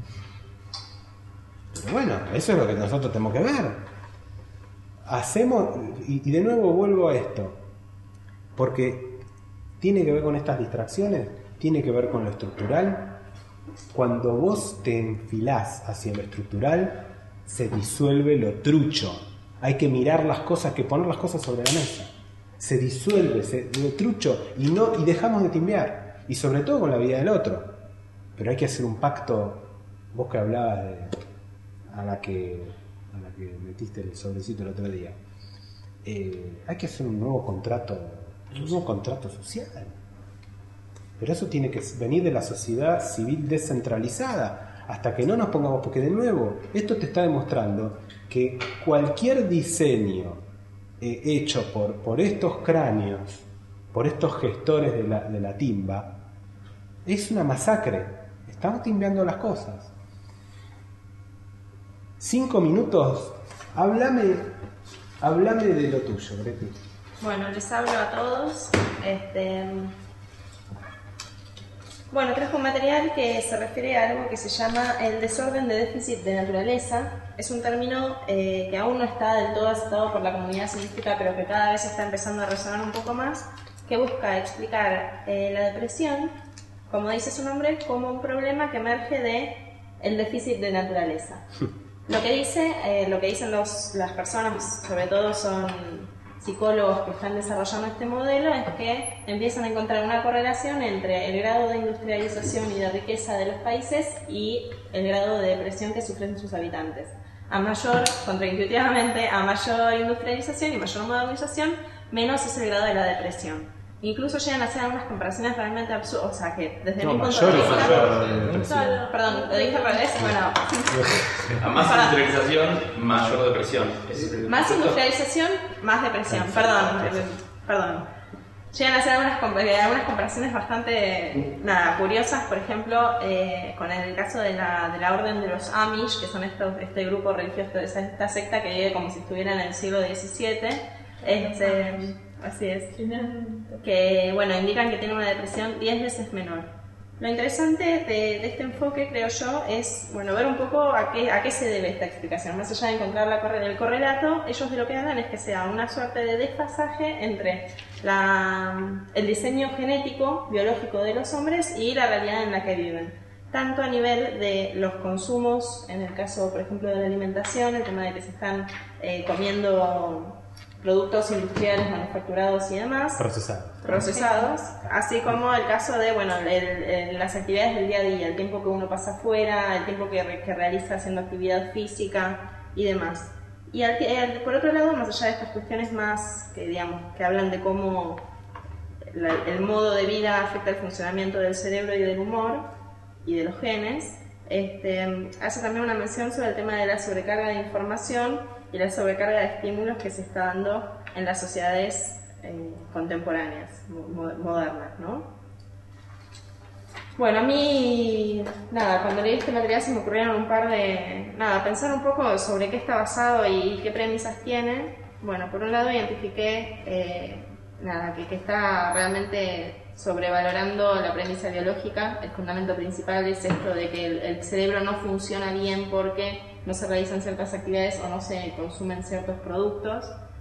Pero bueno, eso es lo que nosotros tenemos que ver. Hacemos, y de nuevo vuelvo a esto, porque tiene que ver con estas distracciones, tiene que ver con lo estructural. Cuando vos te enfilás hacia lo estructural, se disuelve lo trucho. Hay que mirar las cosas, que poner las cosas sobre la mesa. Se disuelve lo trucho y dejamos de timbear. Y sobre todo con la vida del otro. Pero hay que hacer un pacto. Vos que hablabas a la que metiste el sobrecito el otro día. Hay que hacer un nuevo contrato social. Pero eso tiene que venir de la sociedad civil descentralizada, hasta que no nos pongamos, porque de nuevo, esto te está demostrando que cualquier diseño hecho por estos cráneos, por estos gestores de la timba, es una masacre. Estamos timbeando las cosas. 5 minutos, háblame de lo tuyo, Greti. Bueno, les hablo a todos. Bueno, trajo un material que se refiere a algo que se llama el desorden de déficit de naturaleza. Es un término que aún no está del todo aceptado por la comunidad científica, pero que cada vez está empezando a resonar un poco más, que busca explicar la depresión, como dice su nombre, como un problema que emerge del déficit de naturaleza. Lo que dicen las personas, sobre todo son psicólogos que están desarrollando este modelo, es que empiezan a encontrar una correlación entre el grado de industrialización y de riqueza de los países y el grado de depresión que sufren sus habitantes. Contraintuitivamente, a mayor industrialización y mayor modernización, menos es el grado de la depresión. Incluso llegan a hacer algunas comparaciones realmente absurdas, o sea que desde mi punto de mayores vista... Perdón, lo dije al revés, bueno... A más industrialización, mayor depresión. Más industrialización, más depresión, perdón. Llegan a hacer algunas comparaciones bastante curiosas, por ejemplo, con el caso de la orden de los Amish, que son este grupo religioso, esta secta que vive como si estuviera en el siglo XVII. Así es. Que, bueno, indican que tiene una depresión 10 veces menor. Lo interesante de este enfoque, creo yo, es ver un poco a qué se debe esta explicación. Más allá de encontrar el correlato, ellos de lo que hablan es que sea una suerte de desfasaje entre el diseño genético, biológico de los hombres y la realidad en la que viven. Tanto a nivel de los consumos, en el caso, por ejemplo, de la alimentación, el tema de que se están comiendo productos industriales manufacturados y demás, procesados, así como el caso de las actividades del día a día, el tiempo que uno pasa afuera, el tiempo que realiza haciendo actividad física y demás. Y por otro lado, más allá de estas cuestiones más que hablan de cómo el modo de vida afecta el funcionamiento del cerebro y del humor y de los genes, hace también una mención sobre el tema de la sobrecarga de información y la sobrecarga de estímulos que se está dando en las sociedades contemporáneas, modernas, ¿no? Bueno, a mí, cuando leí este material se me ocurrieron un par de... pensar un poco sobre qué está basado y qué premisas tiene. Bueno, por un lado identifiqué que está realmente sobrevalorando la premisa biológica. El fundamento principal es esto de que el cerebro no funciona bien porque no se realizan ciertas actividades o no se consumen ciertos productos.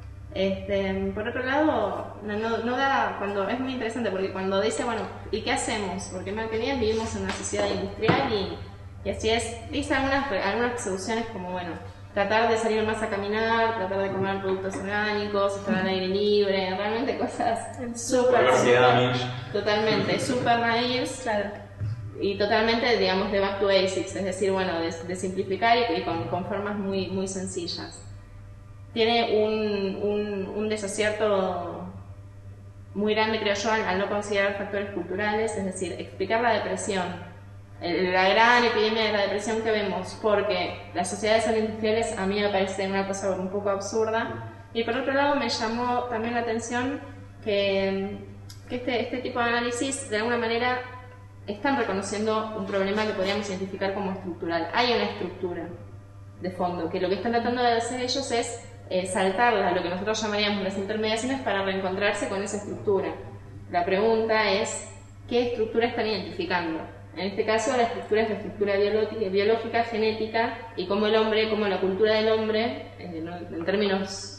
Por otro lado, no da, es muy interesante porque cuando dice, ¿y qué hacemos? Porque mal que bien vivimos en una sociedad industrial y así es. Dice algunas soluciones como, tratar de salir más a caminar, tratar de comer productos orgánicos, estar al aire libre, realmente cosas súper... Totalmente, súper naives. Claro. Y totalmente, de back to basics, es decir, de simplificar y con formas muy, muy sencillas. Tiene un desacierto muy grande, creo yo, al no considerar factores culturales, es decir, explicar la depresión, la gran epidemia de la depresión que vemos, porque las sociedades industriales a mí me parece una cosa un poco absurda. Y por otro lado me llamó también la atención que este tipo de análisis, de alguna manera, están reconociendo un problema que podríamos identificar como estructural. Hay una estructura de fondo, que lo que están tratando de hacer ellos es saltarla, lo que nosotros llamaríamos las intermediaciones, para reencontrarse con esa estructura. La pregunta es, ¿qué estructura están identificando? En este caso, la estructura es la estructura biológica, genética, y cómo el hombre, cómo la cultura del hombre, en términos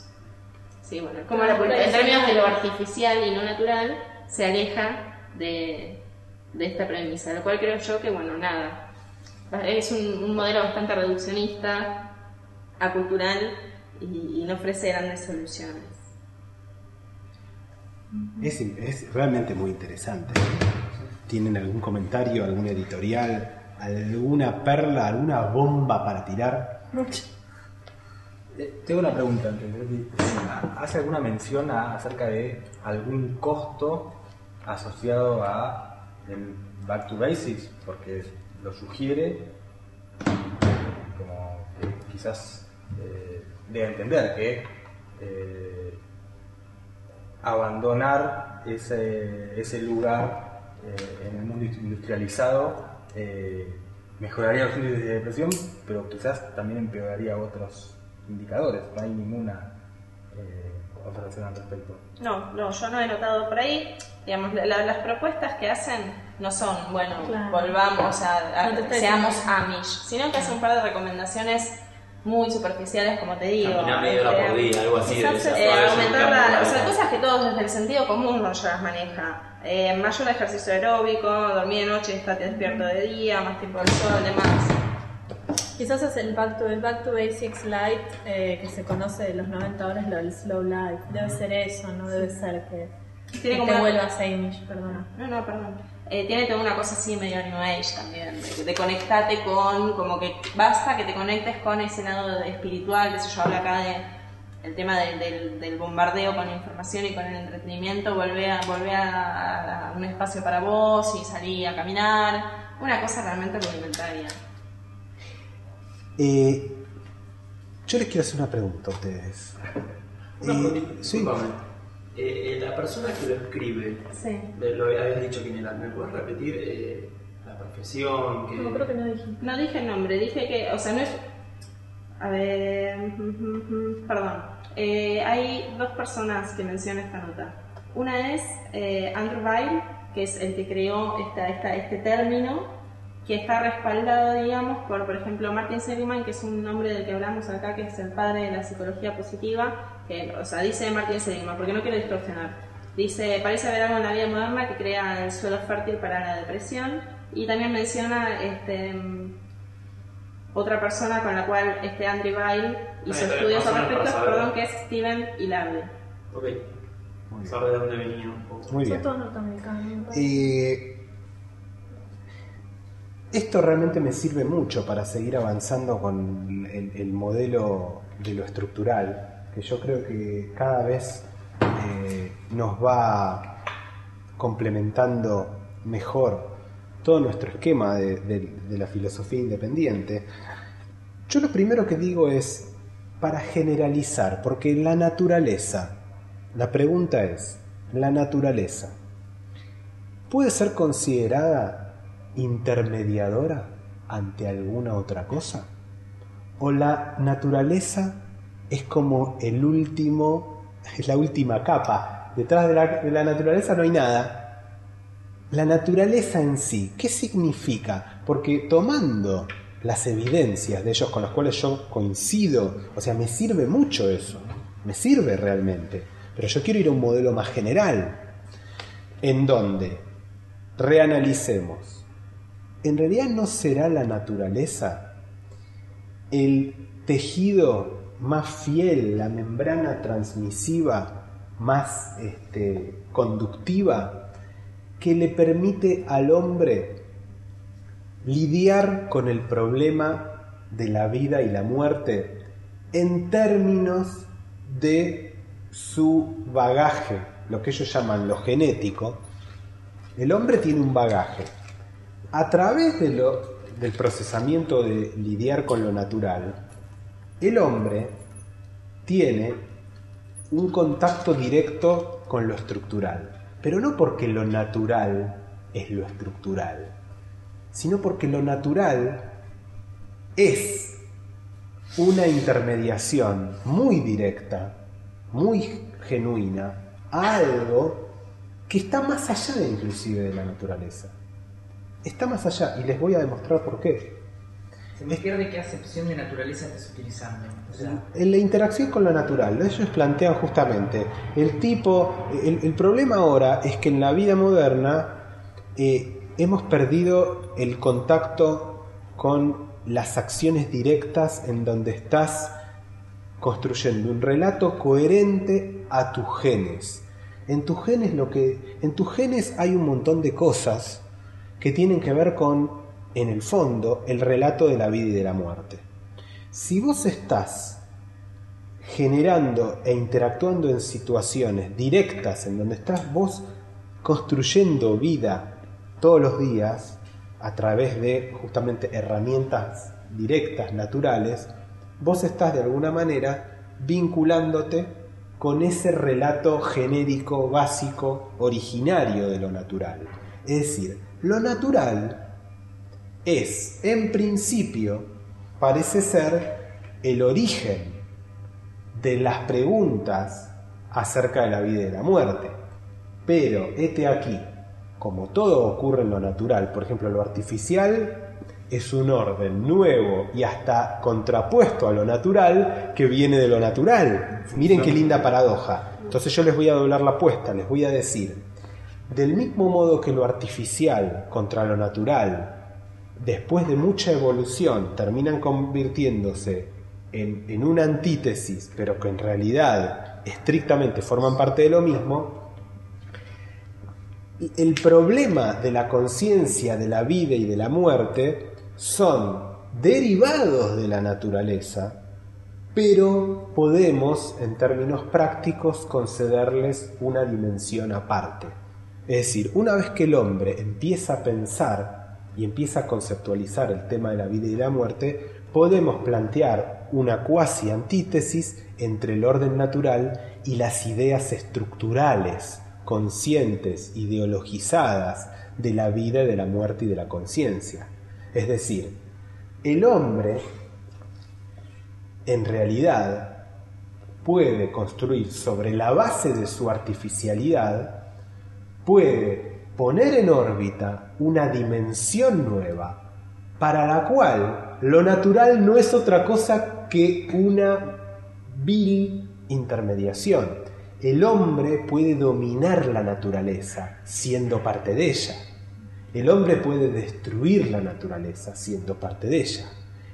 de lo artificial y no natural, se aleja de esta premisa, lo cual creo yo que, es un modelo bastante reduccionista, acultural, y no ofrece grandes soluciones. Es realmente muy interesante. ¿Tienen algún comentario, algún editorial, alguna perla, alguna bomba para tirar? Tengo una pregunta. ¿Hace alguna mención acerca de algún costo asociado a el Back to Basics? Porque lo sugiere, como que quizás debe entender que abandonar ese lugar en el mundo industrializado mejoraría los índices de depresión, pero quizás también empeoraría otros indicadores. No hay ninguna observación al respecto. No, yo no he notado por ahí. Las propuestas que hacen no son, volvamos seamos Amish, sino que hacen un par de recomendaciones muy superficiales, como te digo. Caminar media hora por día, algo así. Aumentar cosas que todos desde el sentido común no ya las maneja. Mayor ejercicio aeróbico, dormir de noche y estar despierto de día, más tiempo al sol, demás. Quizás es el Back to Basics Light que se conoce de los 90 horas, lo del Slow Life. Debe ser eso, no debe ser que te vuelvas Amish, perdona. No, perdón. Tiene toda una cosa así medio New Age también, de conectarte con, como que basta que te conectes con ese lado espiritual, que se yo habla acá el tema del bombardeo con la información y con el entretenimiento, volvé a un espacio para vos y salí a caminar, una cosa realmente rudimentaria. Yo les quiero hacer una pregunta a ustedes. Sí. La persona que lo escribe, sí. Lo habías dicho quién era, ¿me puedes repetir la profesión? No, creo que no dije. No dije el nombre, dije que, o sea, no es... A ver, perdón. Hay dos personas que menciona esta nota. Una es Andrew Weil, que es el que creó este término, que está respaldado, digamos, por ejemplo, Martin Seligman, que es un nombre del que hablamos acá, que es el padre de la psicología positiva, que, o sea, dice Martin Seligman, porque no quiero distorsionar. Dice, parece haber algo en la vida moderna que crea el suelo fértil para la depresión, y también menciona otra persona con la cual Andrew Weil hizo estudios al respecto, perdón, que es Steven Hilardi. Ok. Sabe de dónde venía un poco. Muy bien. Son todos norteamericanos. Esto realmente me sirve mucho para seguir avanzando con el modelo de lo estructural, que yo creo que cada vez nos va complementando mejor todo nuestro esquema de la filosofía independiente. Yo lo primero que digo es para generalizar, porque la naturaleza, la pregunta es, ¿la naturaleza puede ser considerada intermediadora ante alguna otra cosa? ¿O la naturaleza es como es la última capa? Detrás de la naturaleza no hay nada. La naturaleza en sí, ¿qué significa? Porque tomando las evidencias de ellos con las cuales yo coincido, o sea, me sirve mucho eso, me sirve realmente, pero yo quiero ir a un modelo más general, en donde reanalicemos. ¿En realidad no será la naturaleza el tejido más fiel, la membrana transmisiva más conductiva que le permite al hombre lidiar con el problema de la vida y la muerte en términos de su bagaje, lo que ellos llaman lo genético? El hombre tiene un bagaje. A través del procesamiento de lidiar con lo natural, el hombre tiene un contacto directo con lo estructural, pero no porque lo natural es lo estructural, sino porque lo natural es una intermediación muy directa, muy genuina, a algo que está más allá inclusive de la naturaleza. Está más allá, y les voy a demostrar por qué. Se me pierde qué acepción de naturaleza estás utilizando. O sea, en la interacción con lo natural, ellos plantean justamente el problema ahora es que en la vida moderna hemos perdido el contacto con las acciones directas, en donde estás construyendo un relato coherente a tus genes. En tus genes hay un montón de cosas que tienen que ver con, en el fondo, el relato de la vida y de la muerte. Si vos estás generando e interactuando en situaciones directas, en donde estás vos construyendo vida todos los días a través de justamente herramientas directas, naturales, vos estás de alguna manera vinculándote con ese relato genérico, básico, originario de lo natural. Es decir, lo natural es, en principio, parece ser el origen de las preguntas acerca de la vida y de la muerte. Pero, hete aquí, como todo ocurre en lo natural, por ejemplo, lo artificial es un orden nuevo y hasta contrapuesto a lo natural que viene de lo natural. Miren qué linda paradoja. Entonces yo les voy a doblar la apuesta, les voy a decir, del mismo modo que lo artificial contra lo natural, después de mucha evolución, terminan convirtiéndose en una antítesis, pero que en realidad estrictamente forman parte de lo mismo, el problema de la conciencia de la vida y de la muerte son derivados de la naturaleza, pero podemos, en términos prácticos, concederles una dimensión aparte. Es decir, una vez que el hombre empieza a pensar y empieza a conceptualizar el tema de la vida y la muerte, podemos plantear una cuasi antítesis entre el orden natural y las ideas estructurales, conscientes, ideologizadas de la vida, de la muerte y de la conciencia. Es decir, el hombre en realidad puede construir sobre la base de su artificialidad, puede poner en órbita una dimensión nueva para la cual lo natural no es otra cosa que una vil intermediación. El hombre puede dominar la naturaleza siendo parte de ella. El hombre puede destruir la naturaleza siendo parte de ella.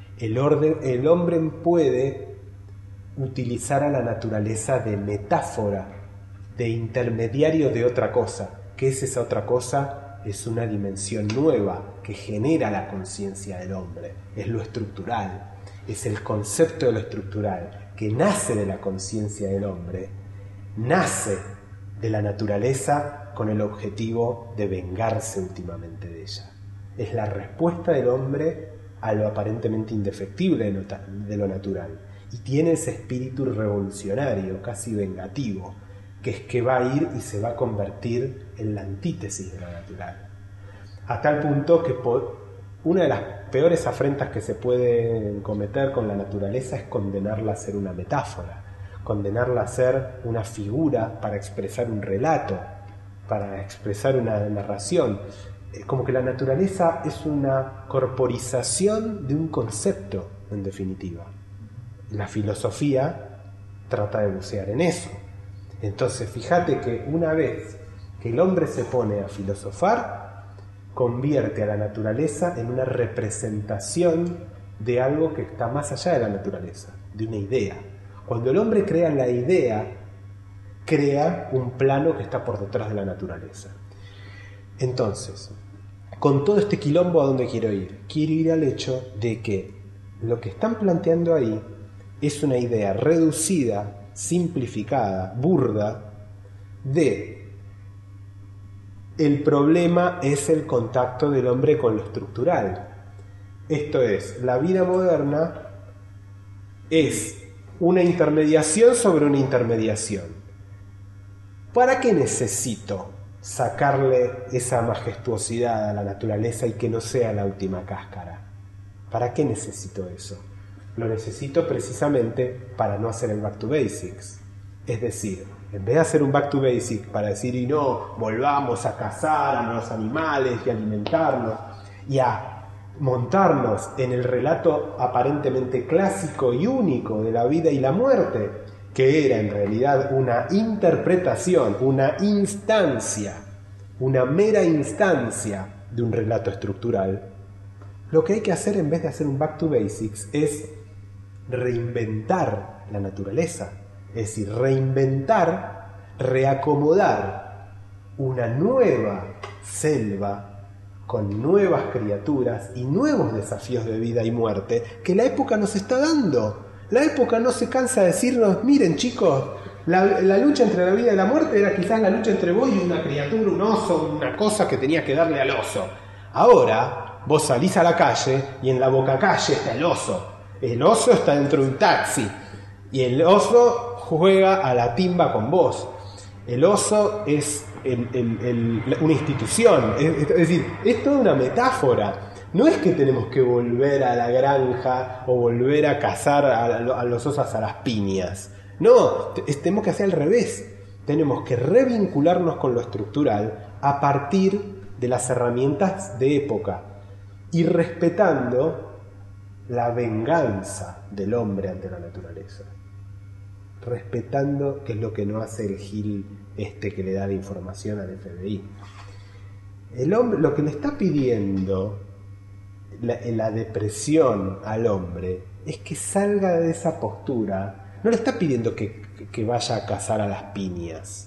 El hombre puede utilizar a la naturaleza de metáfora, de intermediario de otra cosa. ¿Qué es esa otra cosa? Es una dimensión nueva que genera la conciencia del hombre. Es lo estructural, es el concepto de lo estructural que nace de la conciencia del hombre, nace de la naturaleza con el objetivo de vengarse últimamente de ella. Es la respuesta del hombre a lo aparentemente indefectible de lo natural, y tiene ese espíritu revolucionario, casi vengativo, que es que va a ir y se va a convertir en la antítesis de lo natural. A tal punto que una de las peores afrentas que se pueden cometer con la naturaleza es condenarla a ser una metáfora, condenarla a ser una figura para expresar un relato, para expresar una narración. Como que la naturaleza es una corporización de un concepto, en definitiva. La filosofía trata de bucear en eso. Entonces, fíjate que una vez que el hombre se pone a filosofar, convierte a la naturaleza en una representación de algo que está más allá de la naturaleza, de una idea. Cuando el hombre crea la idea, crea un plano que está por detrás de la naturaleza. Entonces, con todo este quilombo, ¿a dónde quiero ir? Quiero ir al hecho de que lo que están planteando ahí es una idea reducida, simplificada, burda, de el problema es el contacto del hombre con lo estructural. Esto es, la vida moderna es una intermediación sobre una intermediación. ¿Para qué necesito sacarle esa majestuosidad a la naturaleza y que no sea la última cáscara? ¿Para qué necesito eso? Lo necesito precisamente para no hacer el back to basics. Es decir, en vez de hacer un back to basics para decir y no, volvamos a cazar a los animales y alimentarnos y a montarnos en el relato aparentemente clásico y único de la vida y la muerte, que era en realidad una interpretación, una instancia, una mera instancia de un relato estructural, lo que hay que hacer en vez de hacer un back to basics es reinventar la naturaleza, es decir, reinventar, reacomodar una nueva selva con nuevas criaturas y nuevos desafíos de vida y muerte que la época nos está dando. La época no se cansa de decirnos, miren chicos, la lucha entre la vida y la muerte era quizás la lucha entre vos y una criatura, un oso, una cosa que tenía que darle al oso. Ahora vos salís a la calle y en la bocacalle está el oso. El oso está dentro de un taxi y el oso juega a la timba con vos. El oso es una institución, es decir, es toda una metáfora. No es que tenemos que volver a la granja o volver a cazar a los osos a las piñas. No, tenemos que hacer al revés. Tenemos que revincularnos con lo estructural a partir de las herramientas de época y respetando la venganza del hombre ante la naturaleza. Respetando, que es lo que no hace el gil que le da la información al FBI. El hombre, lo que le está pidiendo la depresión al hombre es que salga de esa postura. No le está pidiendo que vaya a cazar a las piñas.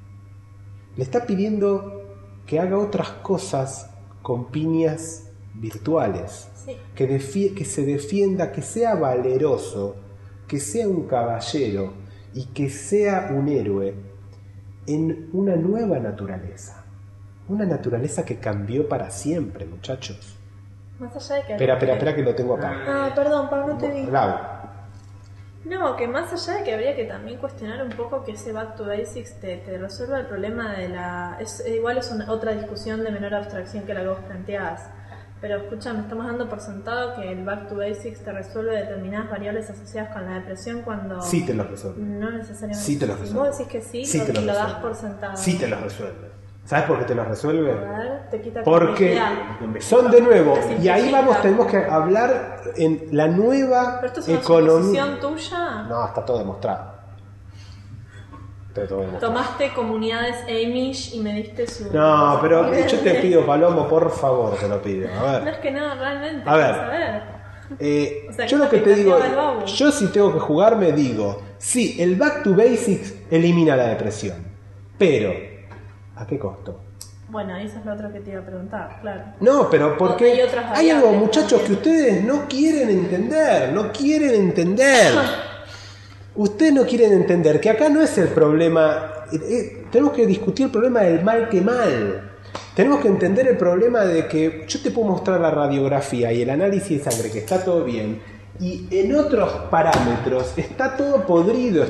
Le está pidiendo que haga otras cosas con piñas virtuales. Sí. Que se defienda, que sea valeroso, que sea un caballero y que sea un héroe en una nueva naturaleza. Una naturaleza que cambió para siempre, muchachos. Más allá de que... Espera que lo tengo apagado. Ah, perdón, Pablo, no te vi. Lau. No, que más allá de que habría que también cuestionar un poco que ese Back to Basics te resuelva el problema de la... igual es otra discusión de menor abstracción que la que vos planteás. Pero escúchame, estamos dando por sentado que el Back to Basics te resuelve determinadas variables asociadas con la depresión cuando... Sí te los resuelve. No necesariamente. Sí te los Si resuelve. vos decís que sí, Sí te los lo das resuelve. por sentado. Sí te los resuelve. ¿Sabes por qué te los resuelve? A ver, te quita Porque complejidad. son de nuevo, Te y ahí simplifica. vamos, tenemos que hablar en la nueva ¿Pero esto es una economía. suposición tuya? No, está todo demostrado. Está todo demostrado. Tomaste comunidades Amish y me diste su... No, pero nivel yo te de- pido, Palomo, por favor, te lo pido. A No ver. es que no, realmente. A ver. quiero saber. O sea, Yo que lo que te te digo, planteaba el Babu. yo si tengo que jugarme digo, sí, el Back to Basics elimina la depresión, pero ¿a qué costo? Bueno, eso es lo otro que te iba a preguntar, claro. No, pero porque Hay otras hay algo, variables muchachos, también. que ustedes no quieren entender, no quieren entender. Ustedes no quieren entender que acá no es el problema, tenemos que discutir el problema del mal que mal. Tenemos que entender el problema de que yo te puedo mostrar la radiografía y el análisis de sangre, que está todo bien, y en otros parámetros está todo podrido,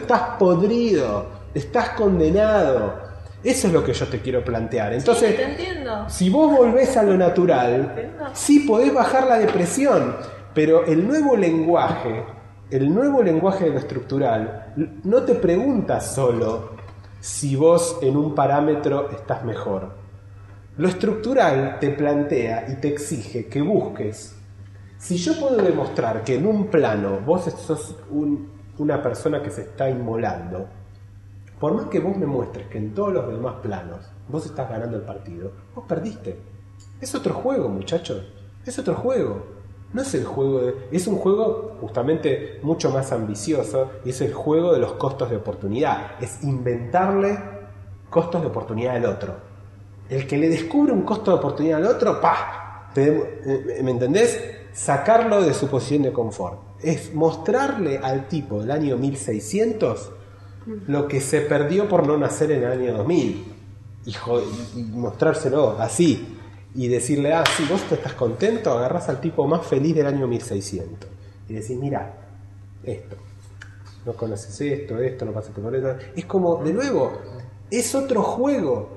estás condenado. Eso es lo que yo te quiero plantear. Entonces, Sí, te entiendo. si vos volvés a lo natural, sí podés bajar la depresión, pero el nuevo lenguaje de lo estructural no te pregunta solo si vos en un parámetro estás mejor. Lo estructural te plantea y te exige que busques. Si yo puedo demostrar que en un plano vos sos una persona que se está inmolando, por más que vos me muestres que en todos los demás planos vos estás ganando el partido, vos perdiste. Es otro juego, muchachos. Es otro juego. No es el juego es un juego justamente mucho más ambicioso, y es el juego de los costos de oportunidad. Es inventarle costos de oportunidad al otro. El que le descubre un costo de oportunidad al otro, ¡pah! ¿Me entendés? Sacarlo de su posición de confort. Es mostrarle al tipo del año 1600 lo que se perdió por no nacer en el año 2000. Y mostrárselo así. Y decirle, si vos te estás contento, agarrás al tipo más feliz del año 1600. Y decís, mira, esto. No conoces esto, no pasaste por esto. Es como, de nuevo, es otro juego,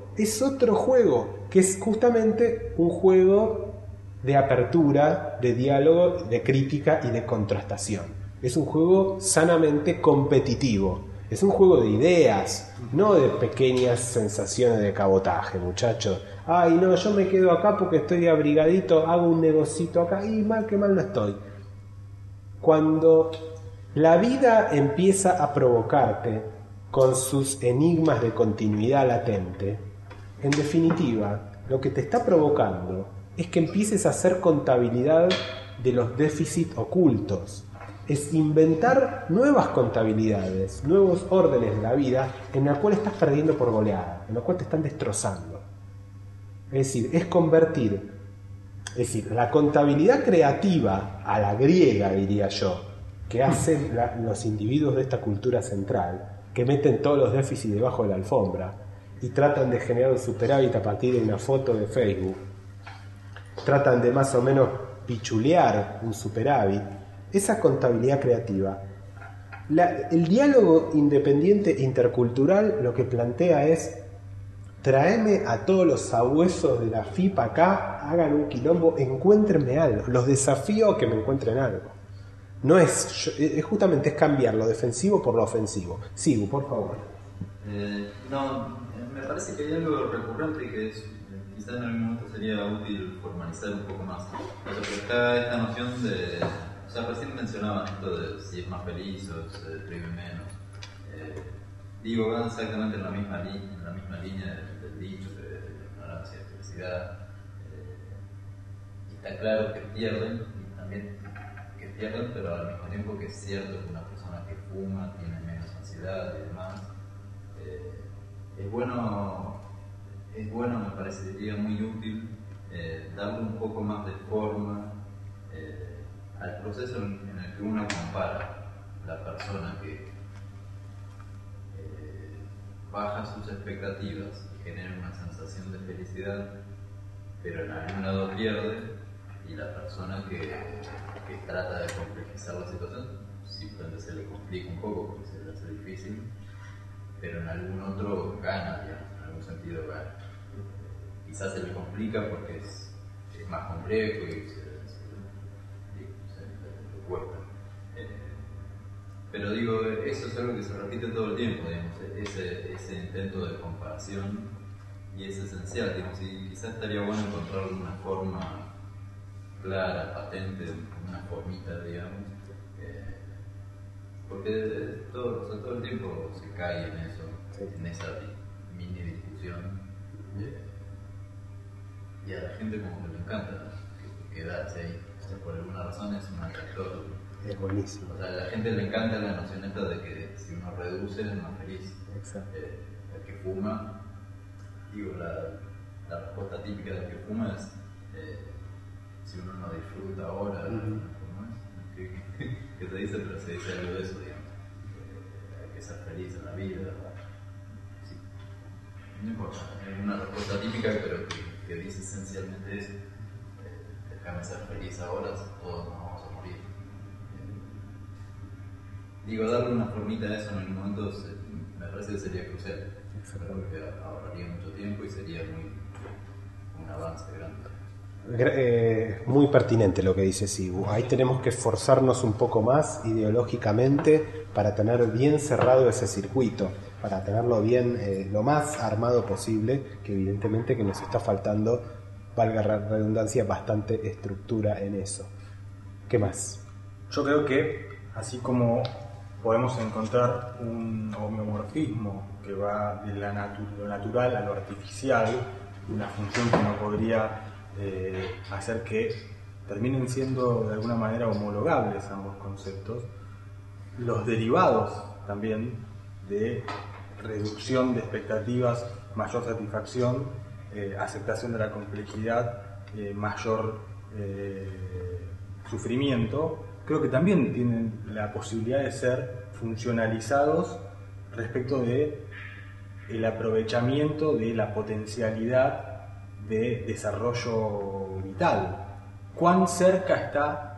que es justamente un juego de apertura, de diálogo, de crítica y de contrastación. Es un juego sanamente competitivo. Es un juego de ideas, no de pequeñas sensaciones de cabotaje, muchachos. Ay, no, yo me quedo acá porque estoy abrigadito, hago un negocito acá y mal que mal no estoy. Cuando la vida empieza a provocarte con sus enigmas de continuidad latente, en definitiva, lo que te está provocando es que empieces a hacer contabilidad de los déficits ocultos. Es inventar nuevas contabilidades, nuevos órdenes de la vida en la cual estás perdiendo por goleada, en la cual te están destrozando. Es decir, la contabilidad creativa a la griega, diría yo, que hacen los individuos de esta cultura central, que meten todos los déficits debajo de la alfombra y tratan de generar un superávit a partir de una foto de Facebook, tratan de más o menos pichulear un superávit. Esa contabilidad creativa, el diálogo independiente intercultural lo que plantea es: traeme a todos los sabuesos de la FIP acá, hagan un quilombo, encuéntrenme algo, los desafío a que me encuentren algo. No es justamente es cambiar lo defensivo por lo ofensivo. Sigo, por favor. Me parece que hay algo recurrente que es, quizás en algún momento sería útil formalizar un poco más. Porque está esta noción de, o sea, recién mencionaban esto de si es más feliz o se deprime menos. Digo, van exactamente en la misma línea del dicho de ignorancia y felicidad. Y está claro que pierden, y también que pierden, pero al mismo tiempo que es cierto que una persona que fuma tiene menos ansiedad y demás. Es bueno, me parecería muy útil darle un poco más de forma al proceso en el que uno compara. la persona que baja sus expectativas y genera una sensación de felicidad, pero en algún lado pierde, y la persona que trata de complejizar la situación simplemente se le complica un poco porque se le hace difícil, pero en algún otro gana, digamos, en algún sentido gana. Quizás se le complica porque es más complejo y se le cuesta. Pero digo, eso es algo que se repite todo el tiempo, digamos, ese intento de comparación, y es esencial, digamos, y quizás estaría bueno encontrar una forma clara, patente, una formita, digamos, porque todo el tiempo se cae en eso, en esa mini discusión, y a la gente como que le encanta quedarse ahí, o sea, por alguna razón es un atractor. Es buenísimo. O sea, a la gente le encanta la noción esta de que si uno reduce es más feliz. Exacto. El que fuma, digo, la respuesta típica del que fuma es si uno no disfruta ahora, ¿cómo es? ¿Qué se dice? Pero se dice algo de eso, digamos. Hay que ser feliz en la vida. Sí. No importa, es una respuesta típica, pero que dice esencialmente eso. Déjame ser feliz ahora, todos nos vamos a morir. Digo, darle una formita a eso en algún momento me parece que sería crucial, porque ahorraría mucho tiempo y sería un avance grande. Muy pertinente lo que dice Sibu. Ahí tenemos que esforzarnos un poco más ideológicamente para tener bien cerrado ese circuito, para tenerlo bien, lo más armado posible, que evidentemente que nos está faltando, valga la redundancia, bastante estructura en eso. ¿Qué más? Yo creo que así como podemos encontrar un homeomorfismo que va de lo natural a lo artificial, una función que no podría hacer que terminen siendo de alguna manera homologables ambos conceptos, los derivados también de reducción de expectativas, mayor satisfacción, aceptación de la complejidad, mayor sufrimiento, creo que también tienen la posibilidad de ser funcionalizados respecto de el aprovechamiento de la potencialidad de desarrollo vital. ¿Cuán cerca está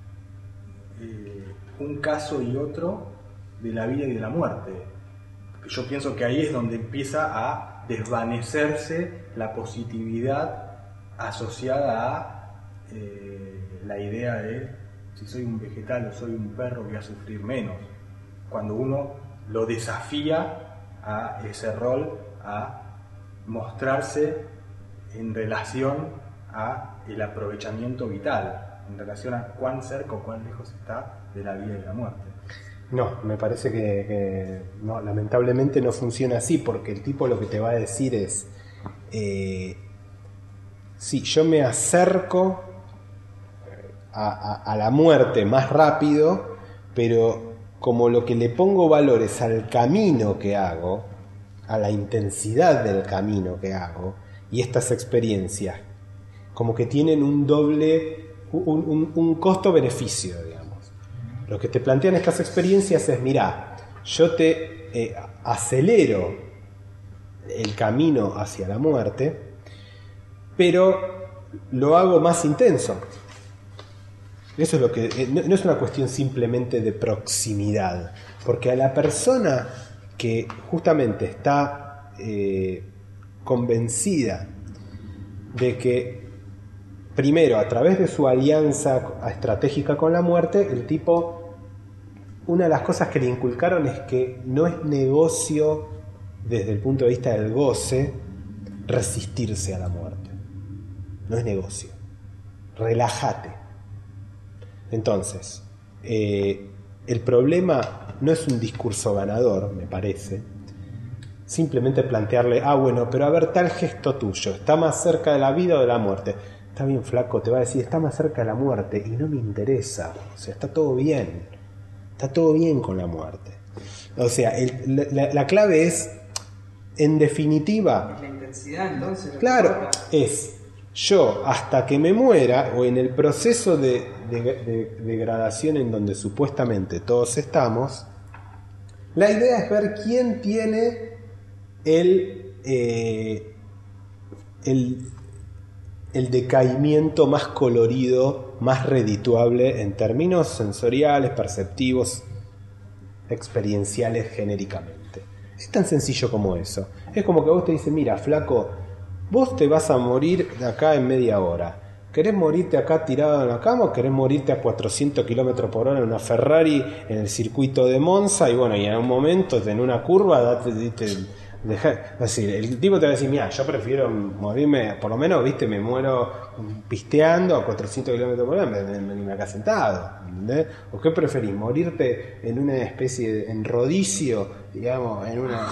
un caso y otro de la vida y de la muerte? Yo pienso que ahí es donde empieza a desvanecerse la positividad asociada a la idea de si soy un vegetal o soy un perro voy a sufrir menos, cuando uno lo desafía a ese rol, a mostrarse en relación a el aprovechamiento vital, en relación a cuán cerca o cuán lejos está de la vida y de la muerte. No, me parece que no, lamentablemente no funciona así, porque el tipo lo que te va a decir es sí, yo me acerco a la muerte más rápido, pero como lo que le pongo valor es al camino que hago, a la intensidad del camino que hago, y estas experiencias como que tienen un doble, un costo-beneficio, digamos. Lo que te plantean estas experiencias es, mirá, yo te acelero el camino hacia la muerte, pero lo hago más intenso. Eso es lo que no es una cuestión simplemente de proximidad, porque a la persona que justamente está convencida de que primero a través de su alianza estratégica con la muerte, el tipo, una de las cosas que le inculcaron es que no es negocio desde el punto de vista del goce resistirse a la muerte, no es negocio, relájate. Entonces, el problema no es un discurso ganador, me parece. Simplemente plantearle, bueno, pero a ver, tal gesto tuyo, ¿está más cerca de la vida o de la muerte? Está bien, flaco, te va a decir, está más cerca de la muerte y no me interesa. O sea, está todo bien con la muerte. O sea, la clave es, en definitiva... Es la intensidad, entonces. Claro, es yo hasta que me muera o en el proceso de degradación en donde supuestamente todos estamos, la idea es ver quién tiene el decaimiento más colorido, más redituable en términos sensoriales, perceptivos, experienciales genéricamente. Es tan sencillo como eso. Es como que vos te dicen, mira, flaco, vos te vas a morir de acá en media hora. ¿Querés morirte acá tirado en la cama o querés morirte a 400 km por hora en una Ferrari en el circuito de Monza? Y bueno, y en un momento, en una curva, es decir, el tipo te va a decir, mira, yo prefiero morirme, por lo menos, viste, me muero pisteando a 400 km por hora en vez de venirme acá sentado, ¿entendés? ¿O qué preferís? ¿Morirte en una especie de en rodicio, digamos,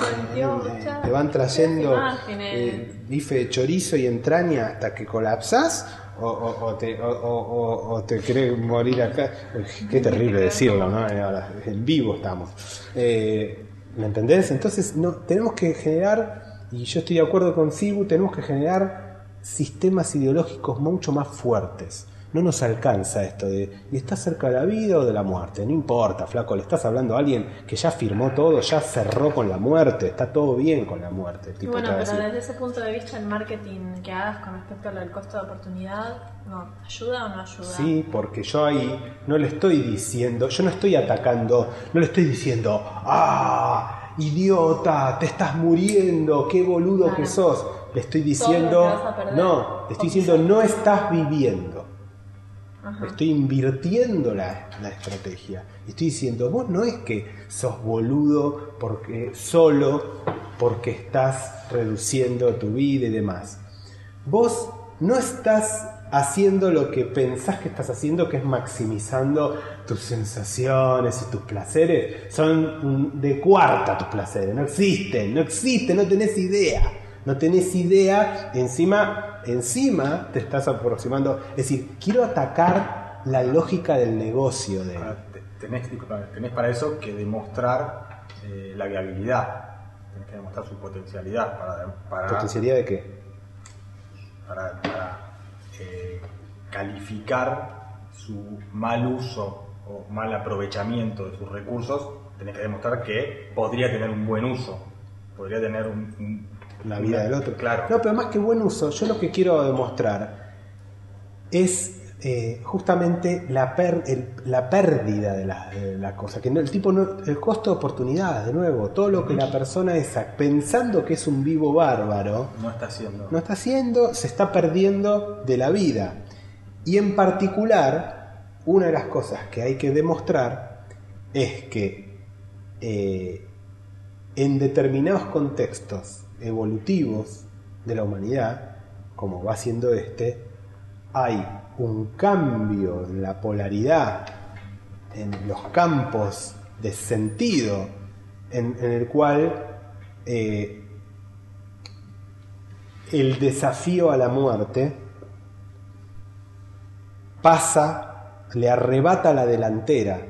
te van trayendo bife de chorizo y entraña hasta que colapsás? ¿O te querés morir acá? Qué terrible decirlo, ¿no? Ahora, en vivo estamos. ¿Me entendés? Entonces tenemos que generar, y yo estoy de acuerdo con Cibu, tenemos que generar sistemas ideológicos mucho más fuertes. No nos alcanza esto de, ¿y estás cerca de la vida o de la muerte? No importa, flaco, le estás hablando a alguien que ya firmó todo, ya cerró con la muerte, está todo bien con la muerte. Y bueno, pero desde ese punto de vista, el marketing que hagas con respecto a lo del costo de oportunidad, ¿no ayuda o no ayuda? Sí, porque yo ahí no le estoy diciendo, yo no estoy atacando, no le estoy diciendo, ¡ah, idiota, te estás muriendo, qué boludo que sos! Le estoy diciendo, no, le estoy diciendo, no estás viviendo. Ajá. Estoy invirtiendo la estrategia. Estoy diciendo, vos no es que sos boludo solo porque estás reduciendo tu vida y demás. Vos no estás haciendo lo que pensás que estás haciendo, que es maximizando tus sensaciones y tus placeres. Son de cuarta tus placeres. No existen, no tenés idea. No tenés idea, encima te estás aproximando. Es decir, quiero atacar la lógica del negocio de... Tenés para eso que demostrar la viabilidad. Tenés que demostrar su potencialidad. ¿Potencialidad de qué? Para calificar su mal uso o mal aprovechamiento de sus recursos. Tenés que demostrar que podría tener un buen uso. Podría tener la vida del otro. Claro. No, pero más que buen uso, yo lo que quiero demostrar es justamente la pérdida de la cosa. Que el tipo el costo de oportunidad, de nuevo, todo lo que la persona esa, pensando que es un vivo bárbaro, no está haciendo, se está perdiendo de la vida. Y en particular, una de las cosas que hay que demostrar es que en determinados contextos evolutivos de la humanidad, como va siendo hay un cambio en la polaridad, en los campos de sentido, en el cual el desafío a la muerte le arrebata la delantera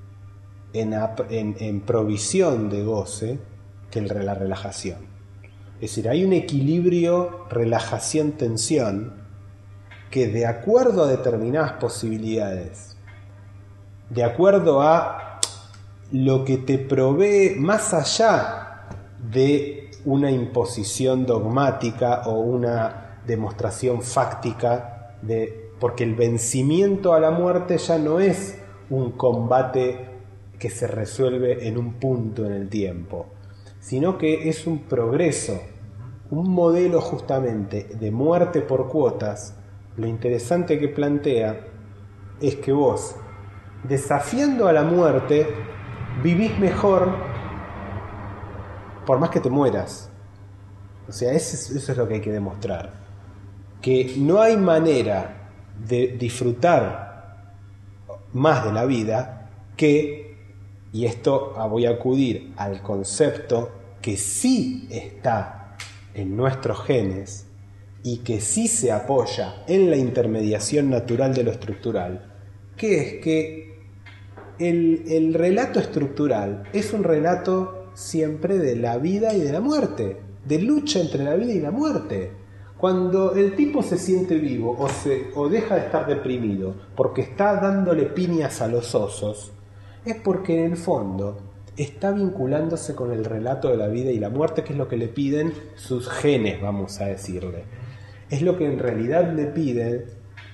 en provisión de goce que la relajación. Es decir, hay un equilibrio relajación-tensión que, de acuerdo a determinadas posibilidades, de acuerdo a lo que te provee más allá de una imposición dogmática o una demostración fáctica, porque el vencimiento a la muerte ya no es un combate que se resuelve en un punto en el tiempo, sino que es un progreso, un modelo justamente de muerte por cuotas. Lo interesante que plantea es que vos, desafiando a la muerte, vivís mejor por más que te mueras. O sea, eso es lo que hay que demostrar. Que no hay manera de disfrutar más de la vida que, y esto voy a acudir al concepto que sí está en nuestros genes y que sí se apoya en la intermediación natural de lo estructural, que es que el relato estructural es un relato siempre de la vida y de la muerte, de lucha entre la vida y la muerte. Cuando el tipo se siente vivo o deja de estar deprimido porque está dándole piñas a los osos, es porque en el fondo está vinculándose con el relato de la vida y la muerte, que es lo que le piden sus genes, vamos a decirle. Es lo que en realidad le piden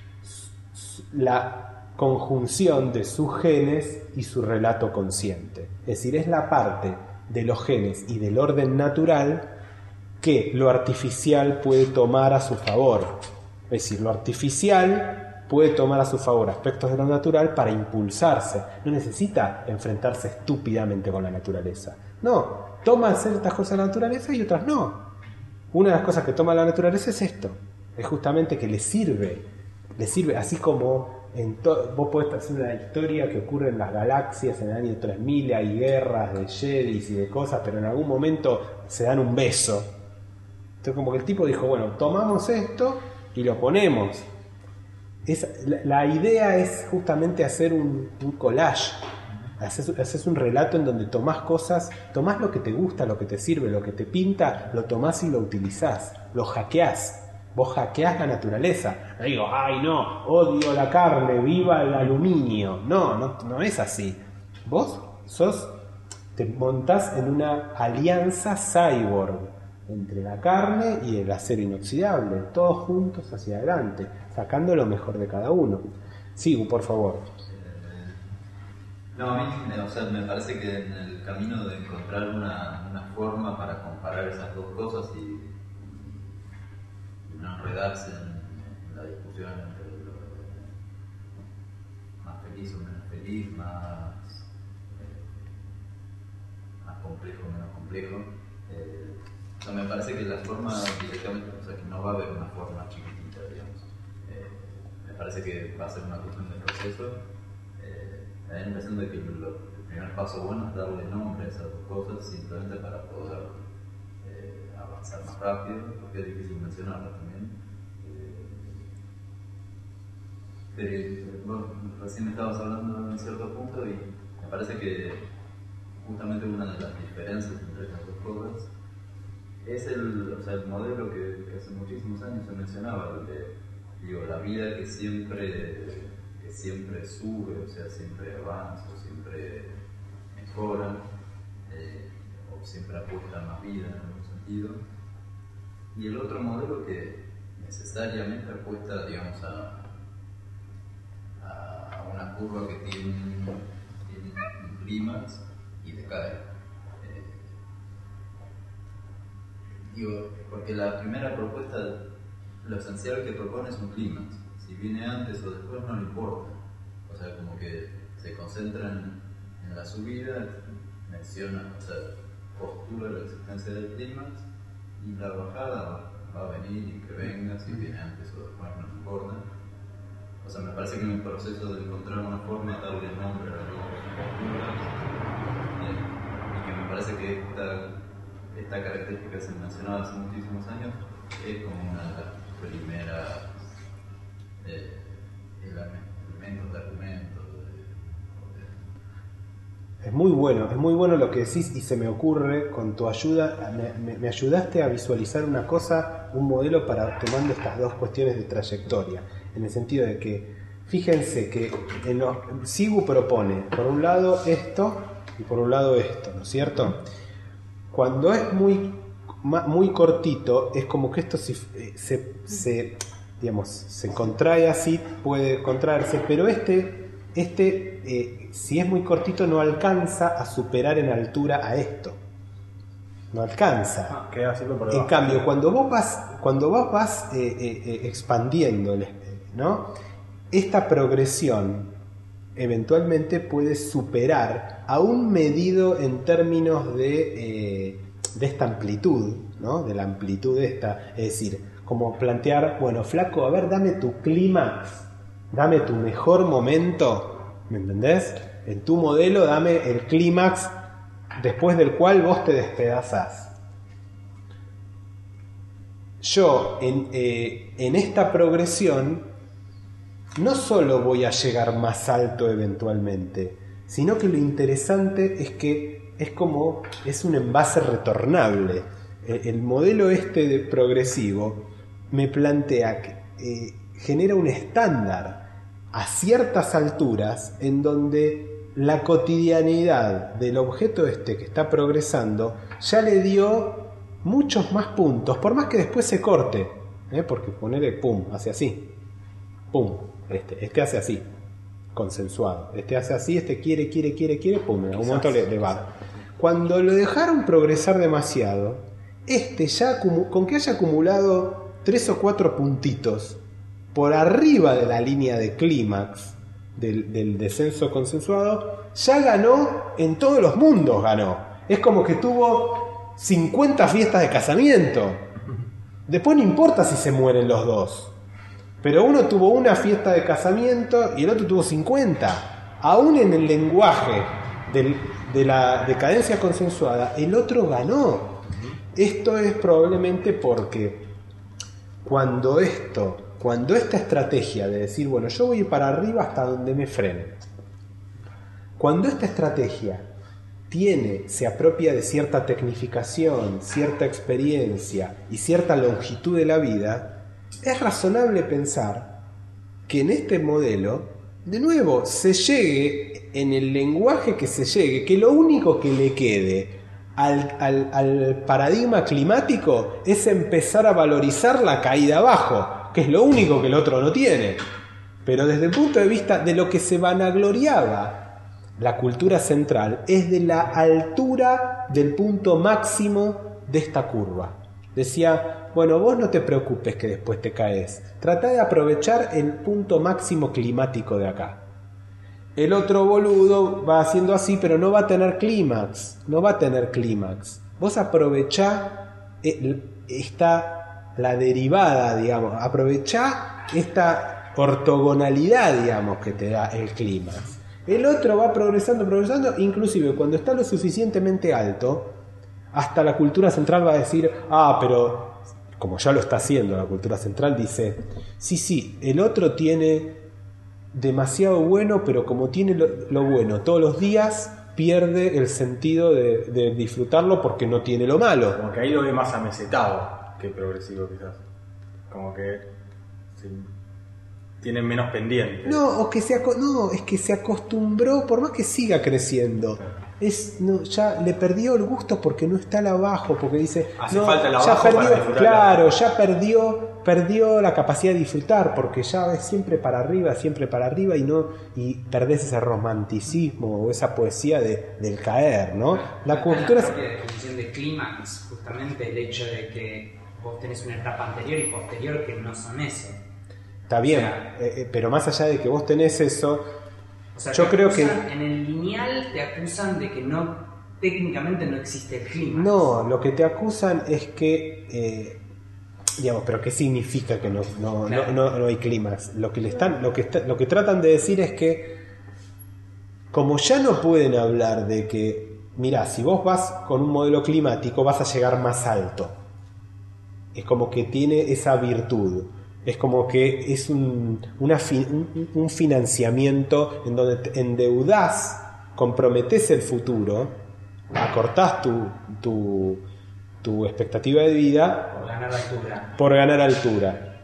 la conjunción de sus genes y su relato consciente. Es decir, es la parte de los genes y del orden natural que lo artificial puede tomar a su favor. Es decir, lo artificial puede tomar a su favor aspectos de lo natural para impulsarse. No necesita enfrentarse estúpidamente con la naturaleza. No, toma ciertas cosas de la naturaleza y otras no. Una de las cosas que toma la naturaleza es esto. Es justamente que le sirve, así como vos podés hacer una historia que ocurre en las galaxias en el año 3000, hay guerras de jedis y de cosas, pero en algún momento se dan un beso. Entonces como que el tipo dijo, bueno, tomamos esto y lo ponemos. La idea es justamente hacer un collage, haces un relato en donde tomás cosas, tomás lo que te gusta, lo que te sirve, lo que te pinta, lo tomás y lo utilizás, lo hackeás. Vos hackeás la naturaleza. No digo, ay no, odio la carne, viva el aluminio. No es así. Vos te montás en una alianza cyborg entre la carne y el acero inoxidable, todos juntos hacia adelante, sacando lo mejor de cada uno. Sigo, por favor. No, a mí me parece que en el camino de encontrar una forma para comparar esas dos cosas y no enredarse en la discusión entre lo más feliz o menos feliz, más complejo o menos complejo. Me parece que la forma directamente, o sea, que no va a haber una forma chiquitita, digamos. Me parece que va a ser una cuestión de proceso. Me da la impresión de que el primer paso bueno es darle nombre a esas dos cosas, simplemente para poder avanzar más rápido, porque es difícil mencionarlo también. Pero vos recién estabas hablando en cierto punto y me parece que justamente una de las diferencias entre estas dos cosas es el modelo que hace muchísimos años se mencionaba, donde la vida que siempre sube, o sea, siempre avanza, o siempre mejora, o siempre apuesta a más vida en algún sentido, y el otro modelo que necesariamente apuesta, digamos, a una curva que tiene un clímax y decae. Porque la primera propuesta, lo esencial que propone es un clímax. Si viene antes o después no le importa. O sea, como que se concentran en la subida, menciona, o sea, postula la existencia del clímax y la bajada va a venir y que venga, si viene antes o después no le importa. O sea, me parece que en el proceso de encontrar una forma, darle nombre a las posturas, y que me parece que esta característica que se mencionaba hace muchísimos años es como una de las primeras elementos de argumento. Es muy bueno lo que decís y se me ocurre con tu ayuda, me ayudaste a visualizar una cosa, un modelo para tomando estas dos cuestiones de trayectoria, en el sentido de que, fíjense que Sigu propone por un lado esto y por un lado esto, ¿no es cierto? Cuando es muy cortito, es como que esto se contrae así, puede contraerse, pero si es muy cortito no alcanza a superar en altura a esto. No alcanza. Queda siempre por debajo. En cambio, cuando vos vas expandiendo, ¿no? Esta progresión eventualmente puede superar, aún medido en términos de esta amplitud, ¿no? De la amplitud esta, es decir, como plantear, bueno, flaco, a ver, dame tu clímax, dame tu mejor momento, ¿me entendés? En tu modelo dame el clímax después del cual vos te despedazás. Yo en esta progresión no solo voy a llegar más alto eventualmente, sino que lo interesante es que es un envase retornable. El modelo de progresivo me plantea que genera un estándar a ciertas alturas en donde la cotidianidad del objeto que está progresando ya le dio muchos más puntos, por más que después se corte, porque ponerle pum, hace así, pum, este hace así, consensuado, este hace así, este quiere, pum, en algún momento le va. Cuando lo dejaron progresar demasiado, ya con que haya acumulado 3 o 4 puntitos por arriba de la línea de clímax del descenso consensuado, ya ganó en todos los mundos, ganó. Es como que tuvo 50 fiestas de casamiento. Después no importa si se mueren los dos, pero uno tuvo una fiesta de casamiento y el otro tuvo 50. Aún en el lenguaje de la decadencia consensuada, el otro ganó. Esto es probablemente porque cuando esta estrategia de decir, bueno, yo voy para arriba hasta donde me frenen, cuando esta estrategia se apropia de cierta tecnificación, cierta experiencia y cierta longitud de la vida, es razonable pensar que en este modelo, de nuevo, se llegue en el lenguaje que se llegue, que lo único que le quede al paradigma climático es empezar a valorizar la caída abajo, que es lo único que el otro no tiene. Pero desde el punto de vista de lo que se vanagloriaba la cultura central, es de la altura del punto máximo de esta curva. Decía, bueno, vos no te preocupes que después te caes, tratá de aprovechar el punto máximo climático de acá. El otro boludo va haciendo así, pero no va a tener clímax, Vos aprovechá la derivada, digamos, aprovechá esta ortogonalidad, digamos, que te da el clímax. El otro va progresando, inclusive cuando está lo suficientemente alto, hasta la cultura central va a decir, pero como ya lo está haciendo la cultura central, dice, sí, el otro tiene demasiado bueno, pero como tiene lo bueno todos los días, pierde el sentido de disfrutarlo porque no tiene lo malo. Como que ahí lo ve más amesetado que progresivo, quizás. Como que tienen menos pendientes. Es que se acostumbró, por más que siga creciendo. Ya le perdió el gusto porque no está al abajo, porque dice, falta el abajo para disfrutar. Claro, ya perdió la capacidad de disfrutar, porque ya ves siempre para arriba y perdés ese romanticismo o esa poesía del caer, ¿no? La cultura propia definición de clímax, justamente el hecho de que vos tenés una etapa anterior y posterior que no son eso. Está bien, pero más allá de que vos tenés eso, o sea, yo creo que en el lineal te acusan de que técnicamente no existe el clímax. No, lo que te acusan es que digamos, pero ¿qué significa que no hay clímax? Lo que tratan de decir es que como ya no pueden hablar de que, mirá, si vos vas con un modelo climático vas a llegar más alto. Es como que tiene esa virtud. Es como que es un financiamiento en donde te endeudás, comprometés el futuro, acortás tu expectativa de vida por ganar altura.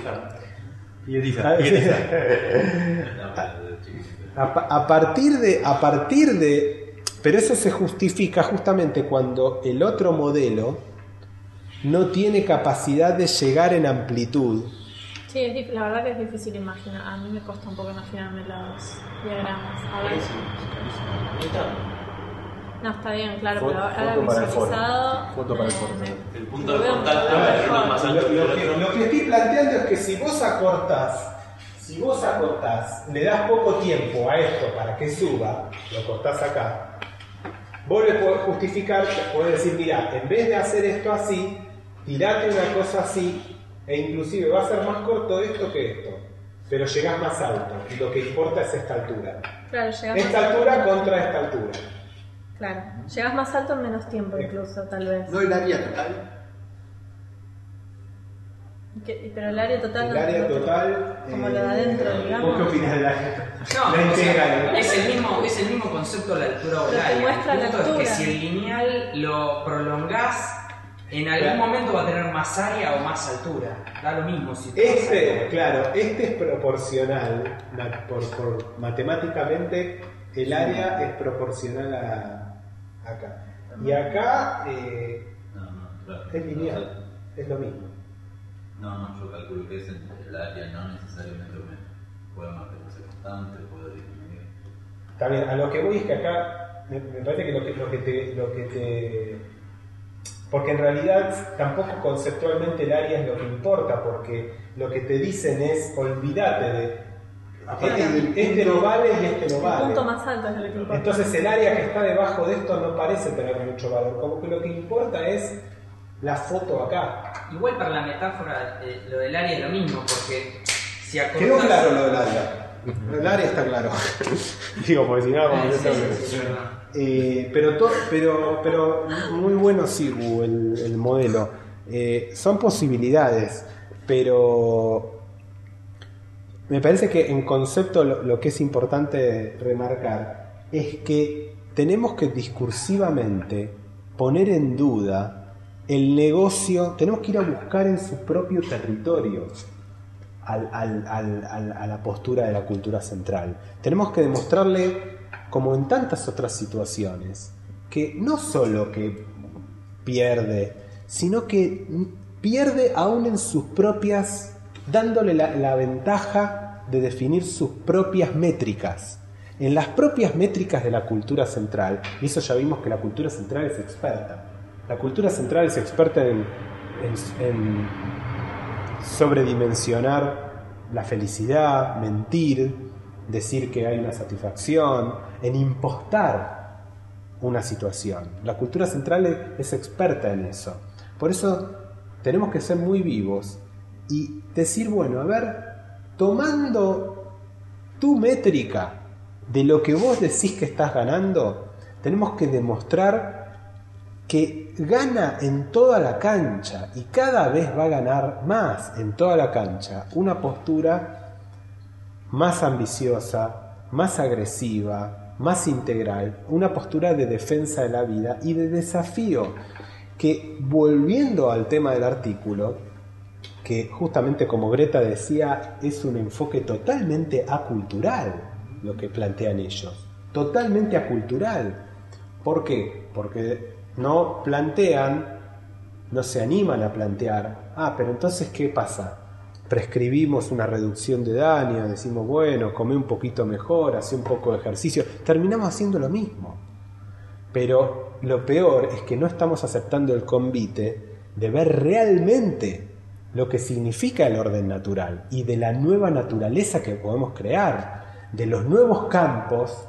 A partir de pero eso se justifica justamente cuando el otro modelo no tiene capacidad de llegar en amplitud. Sí, la verdad que es difícil imaginar. A mí me cuesta un poco imaginarme los diagramas. A ver. No, está bien, claro, pero ahora visualizado. Foto para el foro. El punto de contacto es más alto que el otro. Lo que estoy planteando es que si vos acortás, le das poco tiempo a esto para que suba, lo cortás acá, vos le podés justificar, podés decir, mirá, en vez de hacer esto así, tirate una cosa así, e inclusive va a ser más corto esto que esto, pero llegás más alto, y lo que importa es esta altura. Claro, esta altura contra esta altura. Claro, llegas más alto en menos tiempo incluso, tal vez. ¿No el área total? Pero el área total... El área total... Como lo de adentro, digamos. ¿Vos qué opinas del área? No, es el mismo concepto de la altura horaria. El punto es que si el lineal lo prolongás, en algún momento va a tener más área o más altura. Da lo mismo si Claro, este es proporcional. Matemáticamente, el área es proporcional a acá. Y acá claro. es lineal, es lo mismo. No, yo calculo que es el área, no necesariamente puede mantenerse constante, puede disminuir. Está bien, a lo que voy es que acá me parece que lo que te porque en realidad tampoco conceptualmente el área es lo que importa, porque lo que te dicen es olvídate de este no vale y este no vale. El punto más alto es lo que te importa. Entonces el área que está debajo de esto no parece tener mucho valor, como que lo que importa es la foto acá. Igual para la metáfora lo del área es lo mismo, porque si acortás... Quedó claro lo del área. El área está claro. Digo, porque si no, pero muy bueno Sigu el modelo. Son posibilidades, pero me parece que en concepto lo que es importante remarcar es que tenemos que discursivamente poner en duda el negocio, tenemos que ir a buscar en su propio territorio a la postura de la cultura central. Tenemos que demostrarle, como en tantas otras situaciones, que no solo que pierde, sino que pierde aún en sus propias, dándole la ventaja de definir sus propias métricas. En las propias métricas de la cultura central, y eso ya vimos que la cultura central es experta. La cultura central es experta en sobredimensionar la felicidad, mentir, decir que hay una satisfacción, en impostar una situación. La cultura central es experta en eso. Por eso tenemos que ser muy vivos y decir, bueno, a ver, tomando tu métrica de lo que vos decís que estás ganando, tenemos que demostrar que gana en toda la cancha y cada vez va a ganar más en toda la cancha una postura más ambiciosa, más agresiva, más integral, una postura de defensa de la vida y de desafío, que volviendo al tema del artículo, que justamente como Greta decía, es un enfoque totalmente acultural lo que plantean ellos, totalmente acultural. ¿Por qué? Porque no plantean, no se animan a plantear, pero entonces ¿qué pasa? Prescribimos una reducción de daño, decimos, bueno, come un poquito mejor, hace un poco de ejercicio, terminamos haciendo lo mismo. Pero lo peor es que no estamos aceptando el convite de ver realmente lo que significa el orden natural y de la nueva naturaleza que podemos crear, de los nuevos campos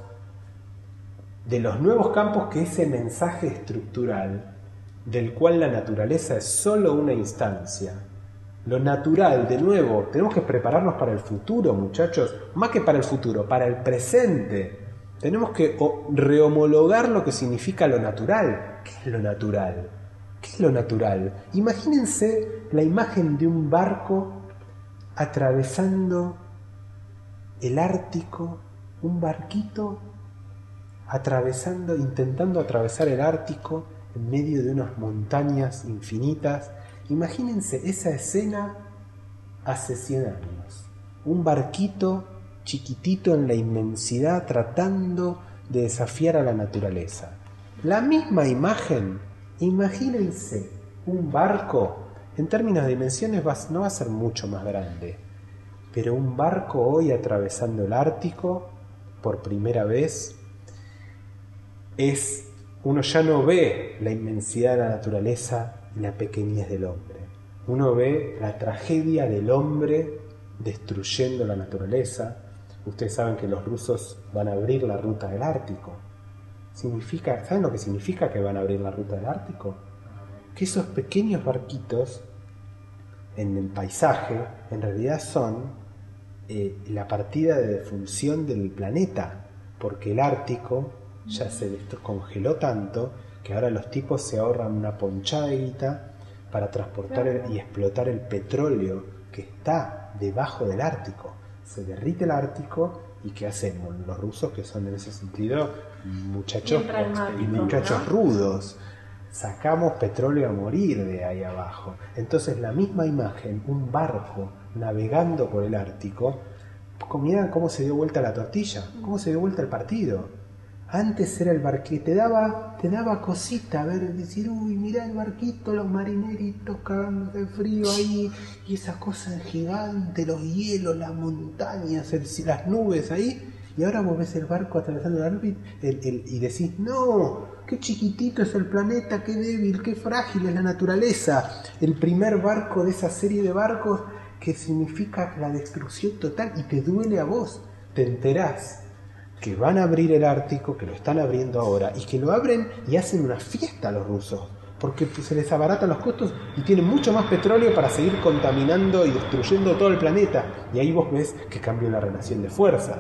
que ese mensaje estructural del cual la naturaleza es solo una instancia. Lo natural, de nuevo, tenemos que prepararnos para el futuro, muchachos, más que para el futuro, para el presente. Tenemos que rehomologar lo que significa lo natural. ¿Qué es lo natural? ¿Qué es lo natural? Imagínense la imagen de un barco atravesando el Ártico, un barquito intentando atravesar el Ártico en medio de unas montañas infinitas. Imagínense esa escena hace 100 años. Un barquito chiquitito en la inmensidad tratando de desafiar a la naturaleza. La misma imagen, imagínense un barco, en términos de dimensiones no va a ser mucho más grande, pero un barco hoy atravesando el Ártico por primera vez, uno ya no ve la inmensidad de la naturaleza y la pequeñez del hombre. Uno ve la tragedia del hombre destruyendo la naturaleza. Ustedes saben que los rusos van a abrir la ruta del Ártico. ¿Saben lo que significa que van a abrir la ruta del Ártico? Que esos pequeños barquitos en el paisaje en realidad son la partida de defunción del planeta, porque el Ártico ya se descongeló tanto que ahora los tipos se ahorran una ponchada de guita para transportar y explotar el petróleo que está debajo del Ártico. Se derrite el Ártico y ¿qué hacemos? Los rusos, que son en ese sentido muchachos rudos, sacamos petróleo a morir de ahí abajo. Entonces la misma imagen, un barco navegando por el Ártico, mirá cómo se dio vuelta la tortilla, cómo se dio vuelta el partido. Antes era el barquito, te daba cosita ver, decir, uy, mirá el barquito, los marineritos cagándose de frío ahí, y esa cosa gigante, los hielos, las montañas, las nubes ahí, y ahora vos ves el barco atravesando el órbita y decís, no, qué chiquitito es el planeta, qué débil, qué frágil es la naturaleza. El primer barco de esa serie de barcos que significa la destrucción total, y te duele a vos, te enterás que van a abrir el Ártico, que lo están abriendo ahora, y que lo abren y hacen una fiesta a los rusos, porque se les abaratan los costos y tienen mucho más petróleo para seguir contaminando y destruyendo todo el planeta. Y ahí vos ves que cambió la relación de fuerzas,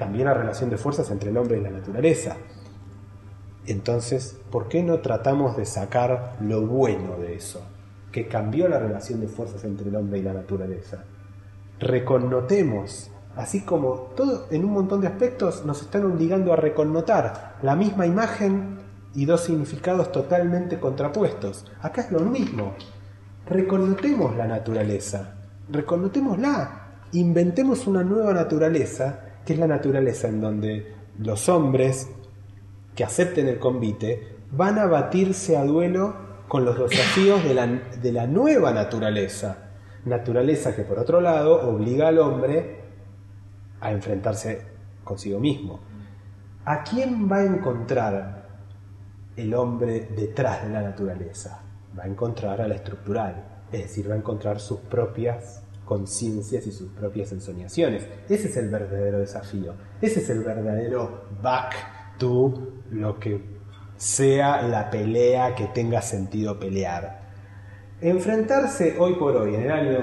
entre el hombre y la naturaleza. Entonces, ¿por qué no tratamos de sacar lo bueno de eso? Que cambió la relación de fuerzas entre el hombre y la naturaleza. Reconnotemos. Así como todo en un montón de aspectos nos están obligando a reconnotar la misma imagen y dos significados totalmente contrapuestos. Acá es lo mismo. Reconnotemos la naturaleza, reconnotémosla, inventemos una nueva naturaleza, que es la naturaleza en donde los hombres que acepten el convite van a batirse a duelo con los desafíos de la nueva naturaleza. Naturaleza que por otro lado obliga al hombre a enfrentarse consigo mismo. ¿A quién va a encontrar el hombre detrás de la naturaleza? Va a encontrar a la estructural, es decir, va a encontrar sus propias conciencias y sus propias ensoñaciones. Ese es el verdadero desafío, ese es el verdadero back to lo que sea la pelea que tenga sentido pelear. Enfrentarse hoy por hoy, en el año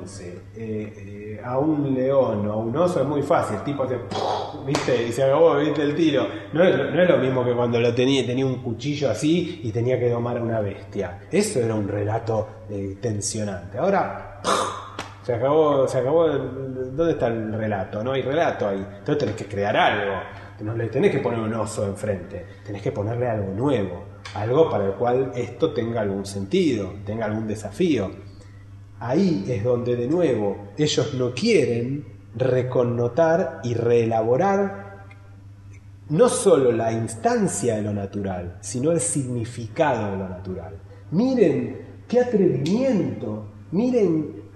2011, a un león o a un oso es muy fácil. El tipo hace, ¿viste? Y se acabó, ¿viste? El tiro. No es lo mismo que cuando tenía un cuchillo así y tenía que domar a una bestia. Eso era un relato tensionante. Ahora, se acabó. ¿Dónde está el relato? No hay relato ahí. Entonces tenés que crear algo. No le tenés que poner un oso enfrente. Tenés que ponerle algo nuevo. Algo para el cual esto tenga algún sentido, tenga algún desafío. Ahí es donde de nuevo ellos no quieren reconnotar y reelaborar no solo la instancia de lo natural, sino el significado de lo natural. Miren qué atrevimiento, miren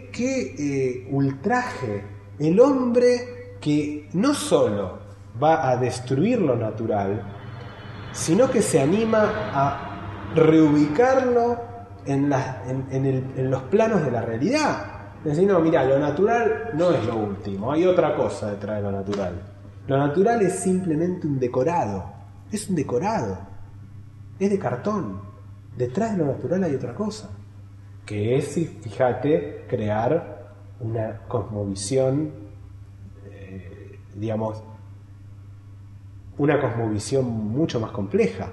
qué ultraje. El hombre que no solo va a destruir lo natural, sino que se anima a reubicarlo en los planos de la realidad. Es decir, no, mira, lo natural no es lo último, hay otra cosa detrás de lo natural. Lo natural es simplemente un decorado, es un decorado, es de cartón. Detrás de lo natural hay otra cosa, que es, fíjate, crear una cosmovisión, una cosmovisión mucho más compleja.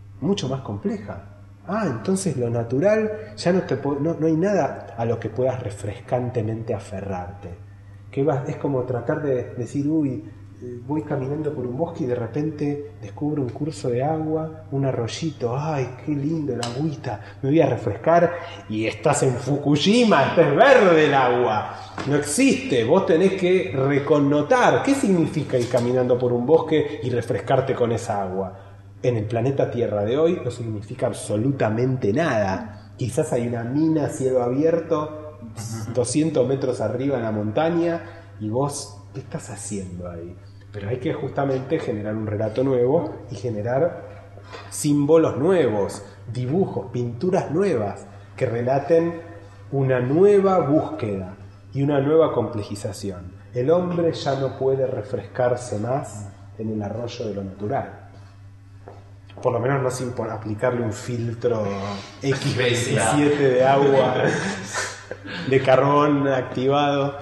Entonces lo natural ya no hay nada a lo que puedas refrescantemente aferrarte. Es como tratar de decir, voy caminando por un bosque y de repente descubro un curso de agua, un arroyito, ¡ay, qué lindo la agüita! Me voy a refrescar y estás en Fukushima, está es verde el agua. No existe, vos tenés que reconnotar. ¿Qué significa ir caminando por un bosque y refrescarte con esa agua? En el planeta Tierra de hoy no significa absolutamente nada. Quizás hay una mina a cielo abierto, 200 metros arriba en la montaña, y vos, ¿qué estás haciendo ahí? Pero hay que justamente generar un relato nuevo y generar símbolos nuevos, dibujos, pinturas nuevas que relaten una nueva búsqueda y una nueva complejización. El hombre ya no puede refrescarse más en el arroyo de lo natural. Por lo menos no sin aplicarle un filtro X27 de agua, de carbón activado.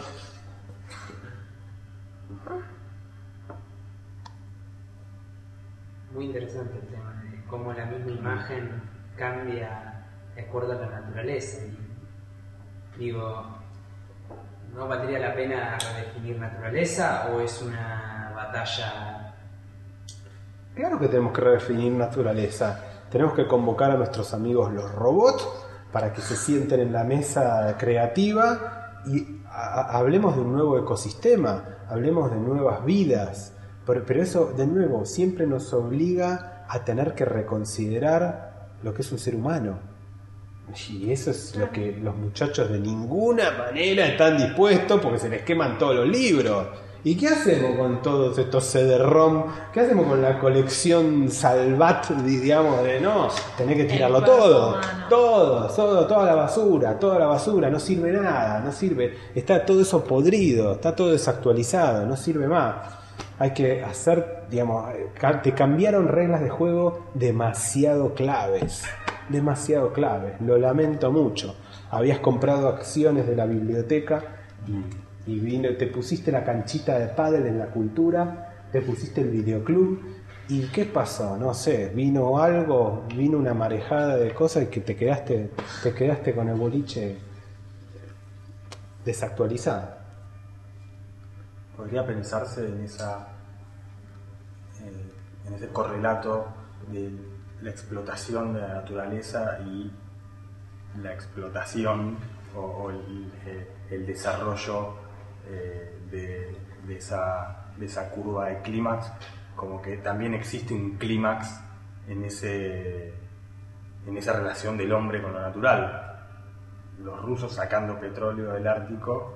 Muy interesante el tema de cómo la misma imagen cambia de acuerdo a la naturaleza. Y digo, ¿no valdría la pena redefinir naturaleza o es una batalla? Claro que tenemos que redefinir naturaleza. tenemos que convocar a nuestros amigos los robots para que se sienten en la mesa creativa y hablemos de un nuevo ecosistema, hablemos de nuevas vidas, pero eso de nuevo siempre nos obliga a tener que reconsiderar lo que es un ser humano. Y eso es lo que los muchachos de ninguna manera están dispuestos, porque se les queman todos los libros. ¿Y qué hacemos con todos estos CD-ROM? ¿Qué hacemos con la colección Salvat, digamos, de no? Tenés que tirarlo todo, toda la basura, no sirve nada, no sirve, está todo eso podrido, está todo desactualizado, no sirve más. Hay que hacer, digamos, te cambiaron reglas de juego demasiado claves, lo lamento mucho. Habías comprado acciones de la biblioteca y vino, te pusiste la canchita de pádel en la cultura, te pusiste el videoclub, ¿y qué pasó? No sé, vino una marejada de cosas y que te quedaste con el boliche desactualizado. Podría pensarse en ese correlato de la explotación de la naturaleza y la explotación o el desarrollo de esa curva de clímax, como que también existe un clímax en esa relación del hombre con lo natural. Los rusos sacando petróleo del Ártico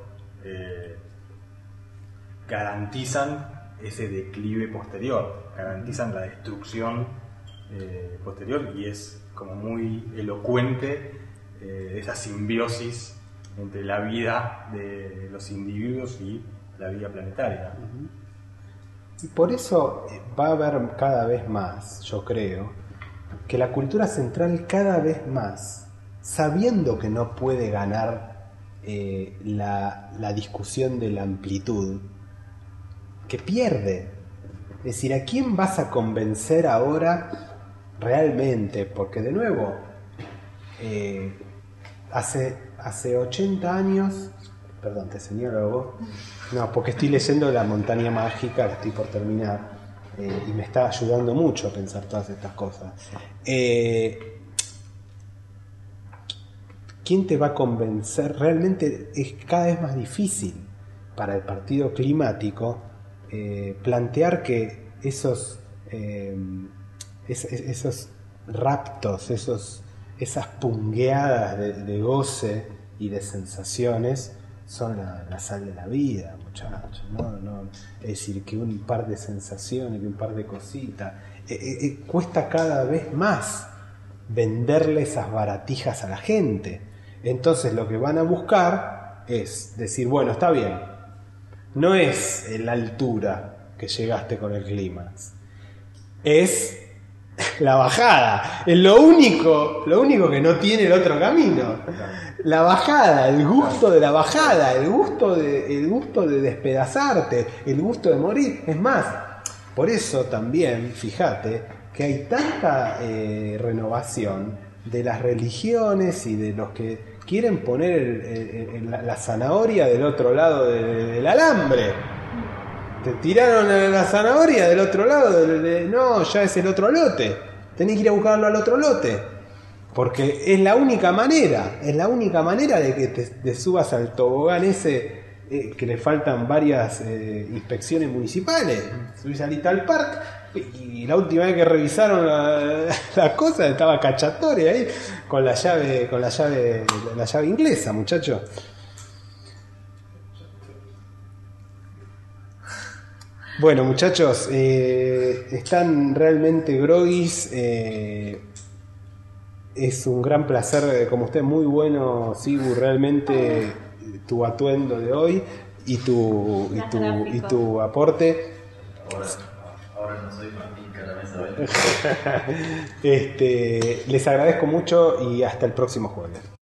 garantizan ese declive posterior, garantizan la destrucción posterior, y es como muy elocuente esa simbiosis entre la vida de los individuos y la vida planetaria. Y por eso va a haber cada vez más, yo creo, que la cultura central cada vez más, sabiendo que no puede ganar la discusión de la amplitud, que pierde. Es decir, ¿a quién vas a convencer ahora realmente? Porque de nuevo, hace 80 años, perdón, te señalo vos, no, porque estoy leyendo La montaña mágica, la estoy por terminar, y me está ayudando mucho a pensar todas estas cosas. ¿Quién te va a convencer? Realmente es cada vez más difícil para el partido climático plantear que esos raptos, esas pungueadas de goce y de sensaciones son la sal de la vida, muchachos. No, es decir, que un par de sensaciones, que un par de cositas, cuesta cada vez más venderle esas baratijas a la gente. Entonces lo que van a buscar es decir, bueno, está bien, no es la altura que llegaste con el clímax, es la bajada, es lo único que no tiene el otro camino. La bajada, el gusto de la bajada, el gusto de despedazarte, el gusto de morir. Es más, por eso también, fíjate, que hay tanta renovación de las religiones y de los que quieren poner la zanahoria del otro lado del alambre. Te tiraron la zanahoria del otro lado, no, ya es el otro lote. Tenés que ir a buscarlo al otro lote. Porque es la única manera de que te subas al tobogán ese que le faltan varias inspecciones municipales. Subís al Little Park y la última vez que revisaron la cosa estaba Cacciatore ahí con la llave inglesa, muchacho. Bueno, muchachos, están realmente groguis. Es un gran placer, como usted, muy bueno, Sigu, realmente tu atuendo de hoy y tu aporte. Ahora no soy Martín Caramesa. Les agradezco mucho y hasta el próximo jueves.